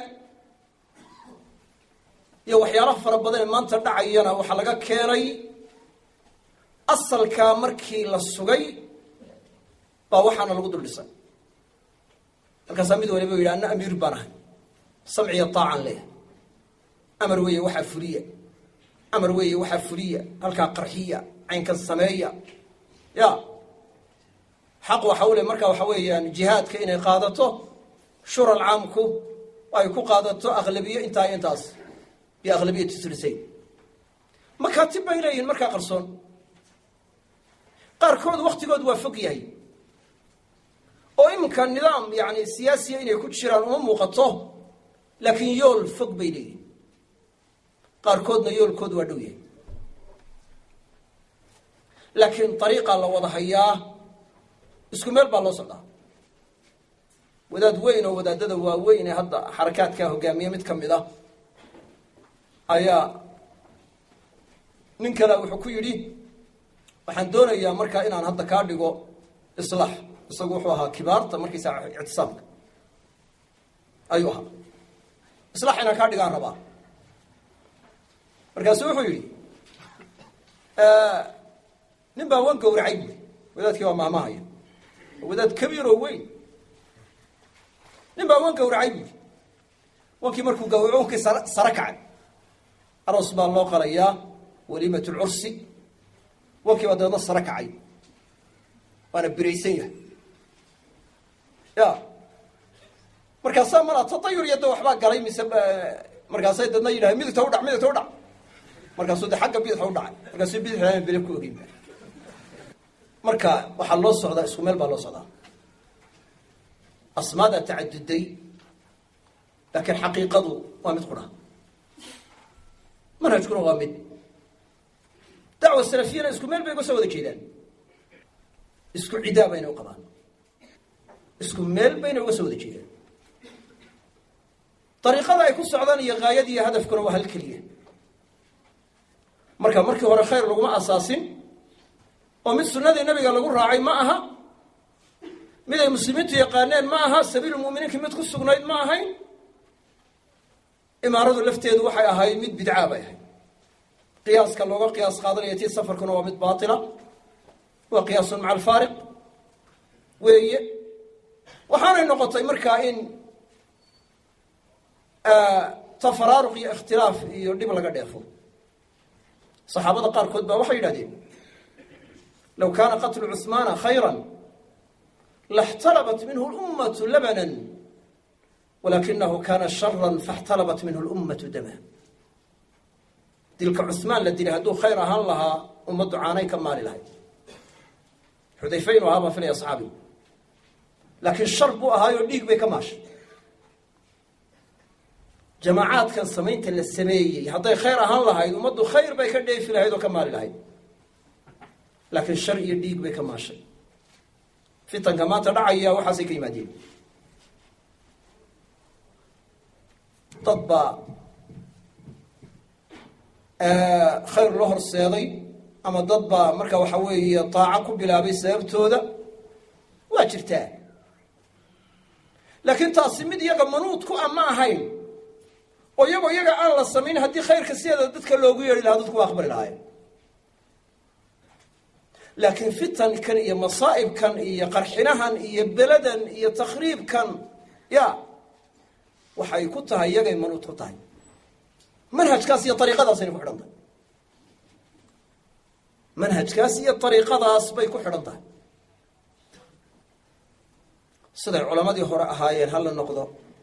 iyo waxyaalaha fara badan ee maanta dhacayana waxaa laga keenay asalkaa markii la sugay baa waxaana lagu dul dhisay markaasaa mid waliba yidhi anna amiir baan ahay samciya taacan leh amar weeye waxaa fuliya amar weeye waxaa fuliya halkaa qarxiya caynkan sameeya ya xaq waxa u leh marka waxa weeyaan jihaadka inay qaadato shural caamku ay ku qaadato aqlabiyo intaa intaas biaqlabiyati thuluthayn makaatib bay leeyihin markaa qarsoon qaarkood waktigood waa fog yahay oo iminka nidaam yani siyaasiya inay ku jiraan uma muuqato laakiin yool fog bay leeyihin qaarkoodna yoolkoodu waa dhow yahay laakiin ariiqaa la wada hayaa isku meel baa loo socdaa wadaad weyn oo wadaadada waaweyn ee hadda xarakaadkaa hogaamiye mid ka mid ah ayaa nin kale wuxuu ku yidhi waxaan doonayaa markaa inaan hadda kaa dhigo islaax isagu wuxuu ahaa kibaarta markiisa ictisaamka ayuu ahaa islaax inaan kaa dhigaan rabaa markaasu wuxuu yidhi nin baa wan gawracay buuri wadaadkii waa maamahaya wadaad kabiir oo weyn nin baa wan gawracay buuri wankii markuu gawraco wankii sare kacay aroos baa loo qalayaa waliimat lcursi wankii baa dabeedna sare kacay waana biraysan yahay ya markaasaa mala tatayur iyo da waxbaa galay mise markaasay dadna yidhaha midigta u dhac markaasuu de xagga bidxa u dhacay markaasuu bidixdana bele ku ogeyn marka waxaa loo socdaa isku meel baa loo socdaa asmaadaa tacaduday laakiin xaqiiqadu waa mid qura manhajkuna waa mid dacwa salafiyana isku meel bay uga soo wada jeedaan isku cidaa bayna u qabaan isku meel bayna uga soo wada jeedaan dariiqada ay ku socdaan iyo gaayada iyo hadafkuna waa hal keliya marka markii hore khayr laguma asaasin oo mid sunnadii nabiga lagu raacay ma aha mid ay muslimiintu yaqaaneen ma aha sabiilulmu'miniinka mid ku sugnayd ma ahayn imaaradu lafteedu waxay ahayd mid bidcaa bay ahayd qiyaaska looga qiyaas qaadanaya tii safarkuna waa mid baatila waa qiyaasun maca alfaariq weeye waxaanay noqotay markaa in tafaraaruq iyo ikhtilaaf iyo dhib laga dheefo saxaabada qaarkood baa waxay yidhahdeen low kaana qatlu cuثmaana khayra laاxtalabat minhu اlummatu labana walakinahu kana shara faاxtalabat minhu اlummatu dama dilka cuثmaan la dilay hadduu khayr ahaan lahaa ummaddu caanay ka maali lahayd xudayfa inuu ahaa baa filaya asxaabi laakiin shar buu ahaayoo dhiig bay ka maashay jamaacaadkan samaynta la sameeyey hadday khayr ahaan lahayd ummaddu khayr bay ka dheefi lahayd oo ka maali lahayd laakiin shar iyo dhiig bay ka maashay fitanka maanta dhacaya waxaasay ka yimaadeen dad baa khayr loo horseeday ama dad baa marka waxa weeye taaco ku bilaabay sababtooda waa jirtaa laakiin taasi mid iyaga manuud ku ama ahayn oo iyagoo iyaga aan la samayn haddii khayrka sideeda dadka loogu yeedhi lahaa dadku waa aqbali lahaayeen laakiin fitankan iyo masaa'ibkan iyo qarxinahan iyo beladan iyo takhriibkan ya waxay ku tahay iyagay manuud ku tahay manhajkaas iyo ariiqadaasayna ku xidhan tahay manhajkaas iyo ariiqadaas bay ku xidhan tahay siday culamadii hore ahaayeen ha la noqdo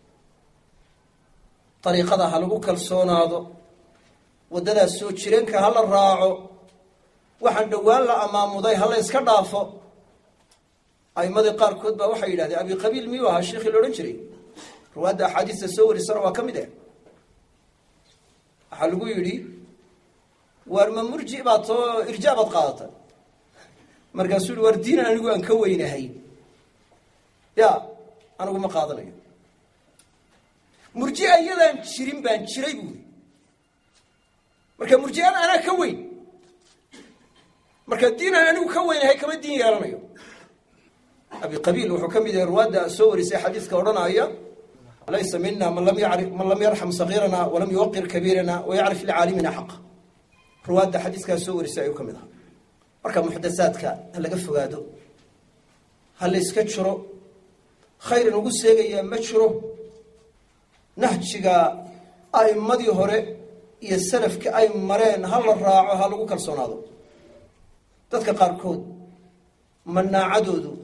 ariiqada ha lagu kalsoonaado waddadaas soo jireenka ha la raaco waxaan dhowaan la amaamuday ha la yska dhaafo a'imadii qaarkood baa waxay yidhahdeen abi qabiil miyuu ahaa sheekhii la odhan jiray ruwaadda axaadiista soo warisana waa ka mid ah waxaa lagu yidhi waar ma murji baad soo irjaa baad qaadata markaasuu yihi waar diinan anigu aan ka weynahay ya anigu ma qaadanayo murjia iyadaan jirin baan jiray buuri marka murjiada anaa ka weyn marka diinaan anigu ka weynahay kama diin yeelanayo abi qabiil wuxuu ka mid yahay ruwaadda soo warisay xadiiska odhanaya laysa mina man lam yarxam sagiirana walam yuwaqir kabiirana wayacrif licaalimina xaqa ruwaadda xadiiskaa soo warisay ayuu ka mid ahaa marka muxdasaadka ha laga fogaado ha la yska jiro khayr inugu seegayaa ma jiro nahjiga a'immadii hore iyo salafka ay mareen ha la raaco ha lagu kalsoonaado dadka qaarkood manaacadoodu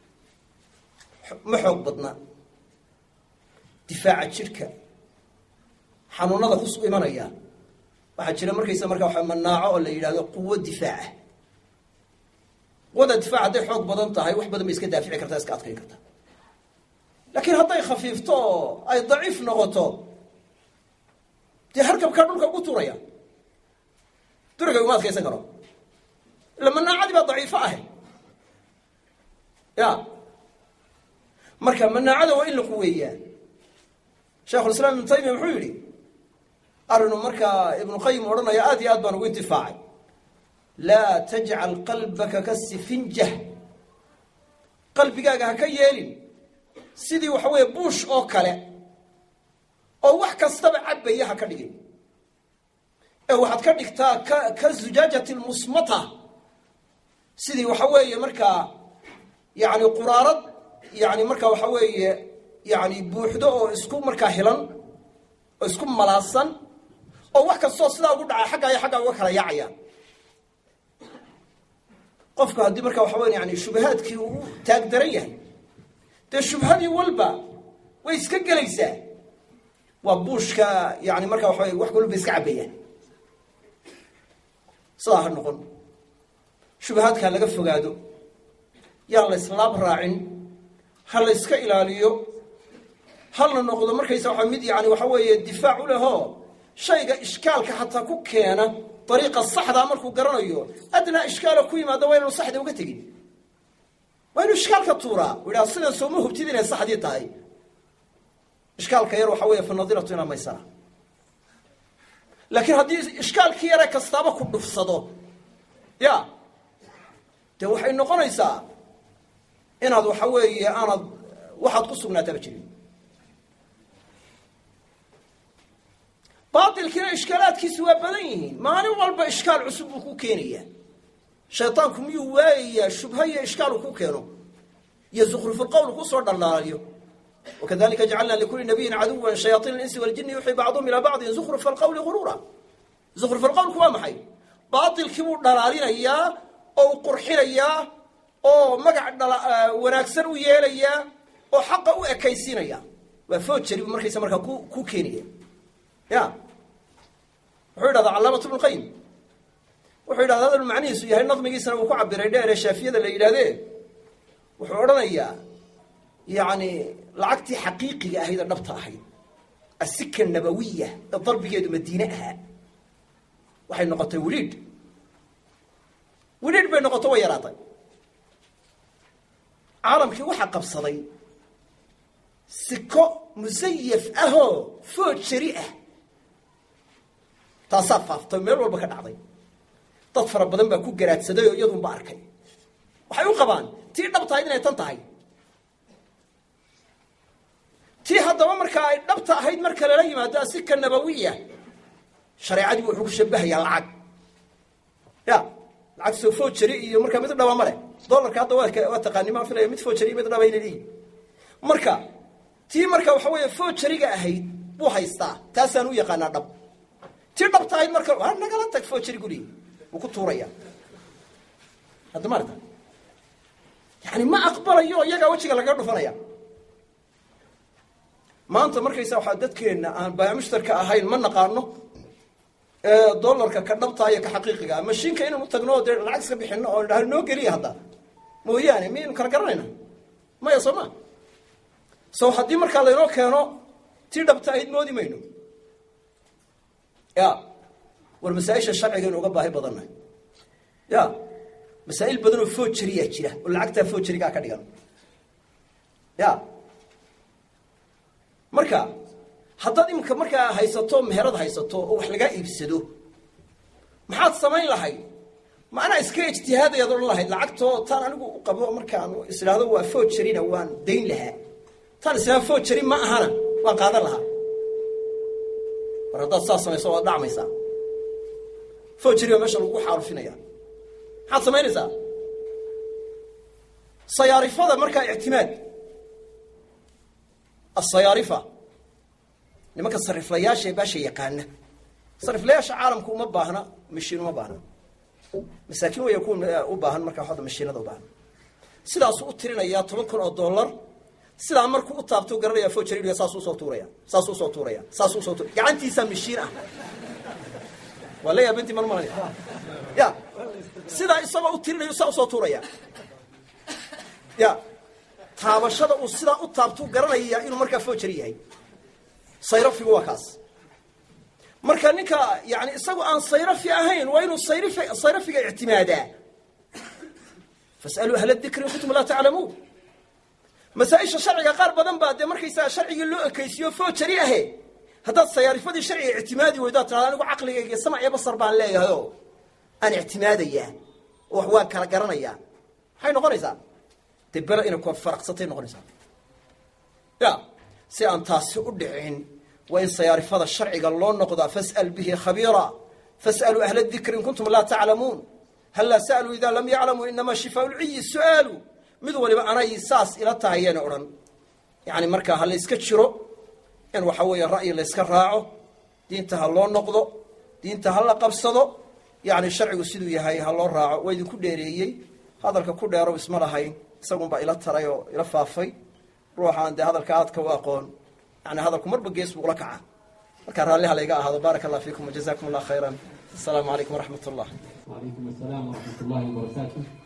ma xoog badna difaaca jidhka xanuunada ku imanaya waxaa jira markaysa markaa waxa manaaco oo la yidhahdo quwo difaaca quwada difaac hadday xoog badan tahay wax badan bay iska daafici kartaa iska adkayn kartaa laakiin hadday khafiifto oo ay daciif noqoto dee harkabkaa dhulka ugu tuuraya duriga uma adkaysan karo لما نعدي ضعيفة يا مركا من نعدي وإلا قوية شيخ الإسلام ابن تيمية محيولي أرنو مركا ابن قيم ورنا يا آدي آدبان وانتفاعي لا تجعل قلبك كالسفنجة قلبك هكيالين سيدي وحوي بوش أو كلا أو وحكا استبع عبيها كدقين أو واحد كدقتا كالزجاجة المصمتة سيدي وحوي مركا يعني قرارة يعني مركا وحوي يعني بوحدو أو اسكو مركا هلان أو اسكو ملاسن أو وحكا الصوص لا أقول حقا وكلا يعيا قفك هدي مركا وحوي يعني شبهات كيو تقدريه الشبهات والبا ويسكك ليسا وبوشكا يعني مركا وحوي وحكوا له بيسكعبيه صراحة نقول شبهات كان لقى فقادو يلا إسلام راعين هل يسكا إلاليو هل نقول مركا يسوي حميد يعني وحوي الدفاع له شيء إشكالك حتى كوكينا طريقة الصح ده مركو قرنيو أدنى إشكاله كوي ما دوين الصح ده وقتقي وين إشكالك الطورة ولا صدق سومه بتدين الصح دي تاي إشكالك يروح حوي في النظيرة طينا ما يسرع لكن هذه إشكال كيرا كستابة كله في الصدو يا توحي إنه قنيسا إن هذا حوي أنا واحد قصنا تبجري باطل كنا إشكالات كسوة بدين ما نوال بإشكال عصب كوكينية شيطانكم يوايا شبهية إشكال كوكينو يزخر في القول قصر الله عليه وكذلك جعلنا لكل نبي عدوا شياطين الإنس والجن يوحي بعضهم إلى بعض زخر في القول غرورا زخر في القول كوا محي باطل كبر دلالين إياه أو قرحين إياه أو مقعد وناكسر ويال إياه أو حق أو أكيسين إياه وفوت شريف مركز مركز كوكينية يا وحيد هذا علامة ابن القيم وحيد هذا المعني سويه النظم يسنا وكعب بريدة الشافية اللي إلى ذي وحورنا إياه يعني العقد حقيقي هذا النبطة أحيد السكة النبوية الضرب يد مدينتها وحي نقطة وليد بين نقطة ويراطي عالم كي وحق بصدي سكة مزيف أهو فوت شريئة تصفف تمر والبكر عظيم تطفر بدن بكو جرات سداي يدهم باركي وحيو قبان تي نبطة هيدنا تنتهي تي هذا مركا نبطة هيد مركا للي ما دا سكة النبوية شريعة دي وحوك شبه يا العقد يا العقد سوفوت شريعي مركا مثل دوا مره دولار كهذا واتقاني ما في لا مثل فوت شريعي مثل بين لي مركا تي مركا وحوي فوت شريعة هيد بو هيستا تاسانو يقانا دب تي نبطة هيد مركا وانا قالتك فوت شريعي قولي وكنت ريا هذا مرة يعني ما أقبل يجا وجهك لقرنه فنيا ما أنت مركز يسوي حددك إن بيمشترك هاي المنة قارنه دولار كنبطة هي كحقيقة ماشين كأنه متجنود العكس بيحنا أو النوكري هذا مو يعني مين كرقرنا ما يسمع سو حدي مركز الله كانوا تيرد هيد مودي مينو يا والمسائل الشرعية إنه قبها هي بدنا يا مسائل بدنا فوت شريعة كذا والعكس فوت شريعة كذا يا مركا حتى إمك مركا هيساتو مهرد هيساتو وحلقة يبسدو محط سمين لهاي ما أنا إسكي اجتهاد يدور الله العكتو ترى أنا قبل مركا إسلا هذا هو فوت شرينا وان دين لها ترى إسلا فوت شرين ما أهنا وان قادر لها ورد الصاص ما يسوى دعم يسا فوت شرين ومشى الوقوح عارفين يا محط سمين يسا صيارف هذا مركا اعتماد الصيارفة لما كصرف لياش يباش يقانا صرف لياش عالمكم ما باهنا مشينو ما باهنا مساكين ويكون وباهن مركا هذا مشينا ذو باهن سلا سو ترينا يا $10,000 سلا مركو طابتو قرر يا فوتشري يا ساسو صوتوريا يعني انت سمشينا ولا يا بنتي مرمى يا سلا اسما ترينا يا ساسو صوتوريا يا taabashada uu sida u taabto garanaya inuu marka foojari yahay sayrafigu waa kaas marka ninka yani isagu aan sayrafi ahayn waa inuu sayrafiga ictimaadaa fas'aluu ahla dikri in kuntum laa taclamuun masaa-isha sharciga qaar badan baa dee markaysaga sharcigii loo ekaysiyo foojari ahe haddaad sayaarifadii sharciga ictimaadi weydaad tirahda anigu caqligayga iyo samac iyo basar baan leeyahay oo aan ictimaadayaa oo wax waan kala garanayaa maxay noqonaysaa dee bele inay ku faraqsatay noqonaysaa ya si aan taasi u dhicin waa in sayaarifada sharciga loo noqdaa fas'al bihi khabiira fas'aluu ahla dikri in kuntum laa taclamuun hallaa sa'aluu idaa lam yaclamuu inamaa shifaau lciyi su'aalu mid waliba anay saas ila tahay yeena odhan yacni markaa ha la yska jiro in waxa weeye ra'yi la yska raaco diinta ha loo noqdo diinta ha la qabsado yacni sharcigu siduu yahay ha loo raaco waa idinku dheereeyey hadalka ku dheerow isma lahayn isagunbaa ila taray oo ila faafay ruuxaan dee hadalka aadka u aqoon yani hadalku marba gees buu ula kaca markaa raalliha layga ahaado baaraka allah fiikum wajazakum allah khayran assalaamu calaykum waraxmat ullah وعليكم السلام ورحمة الله وبركاته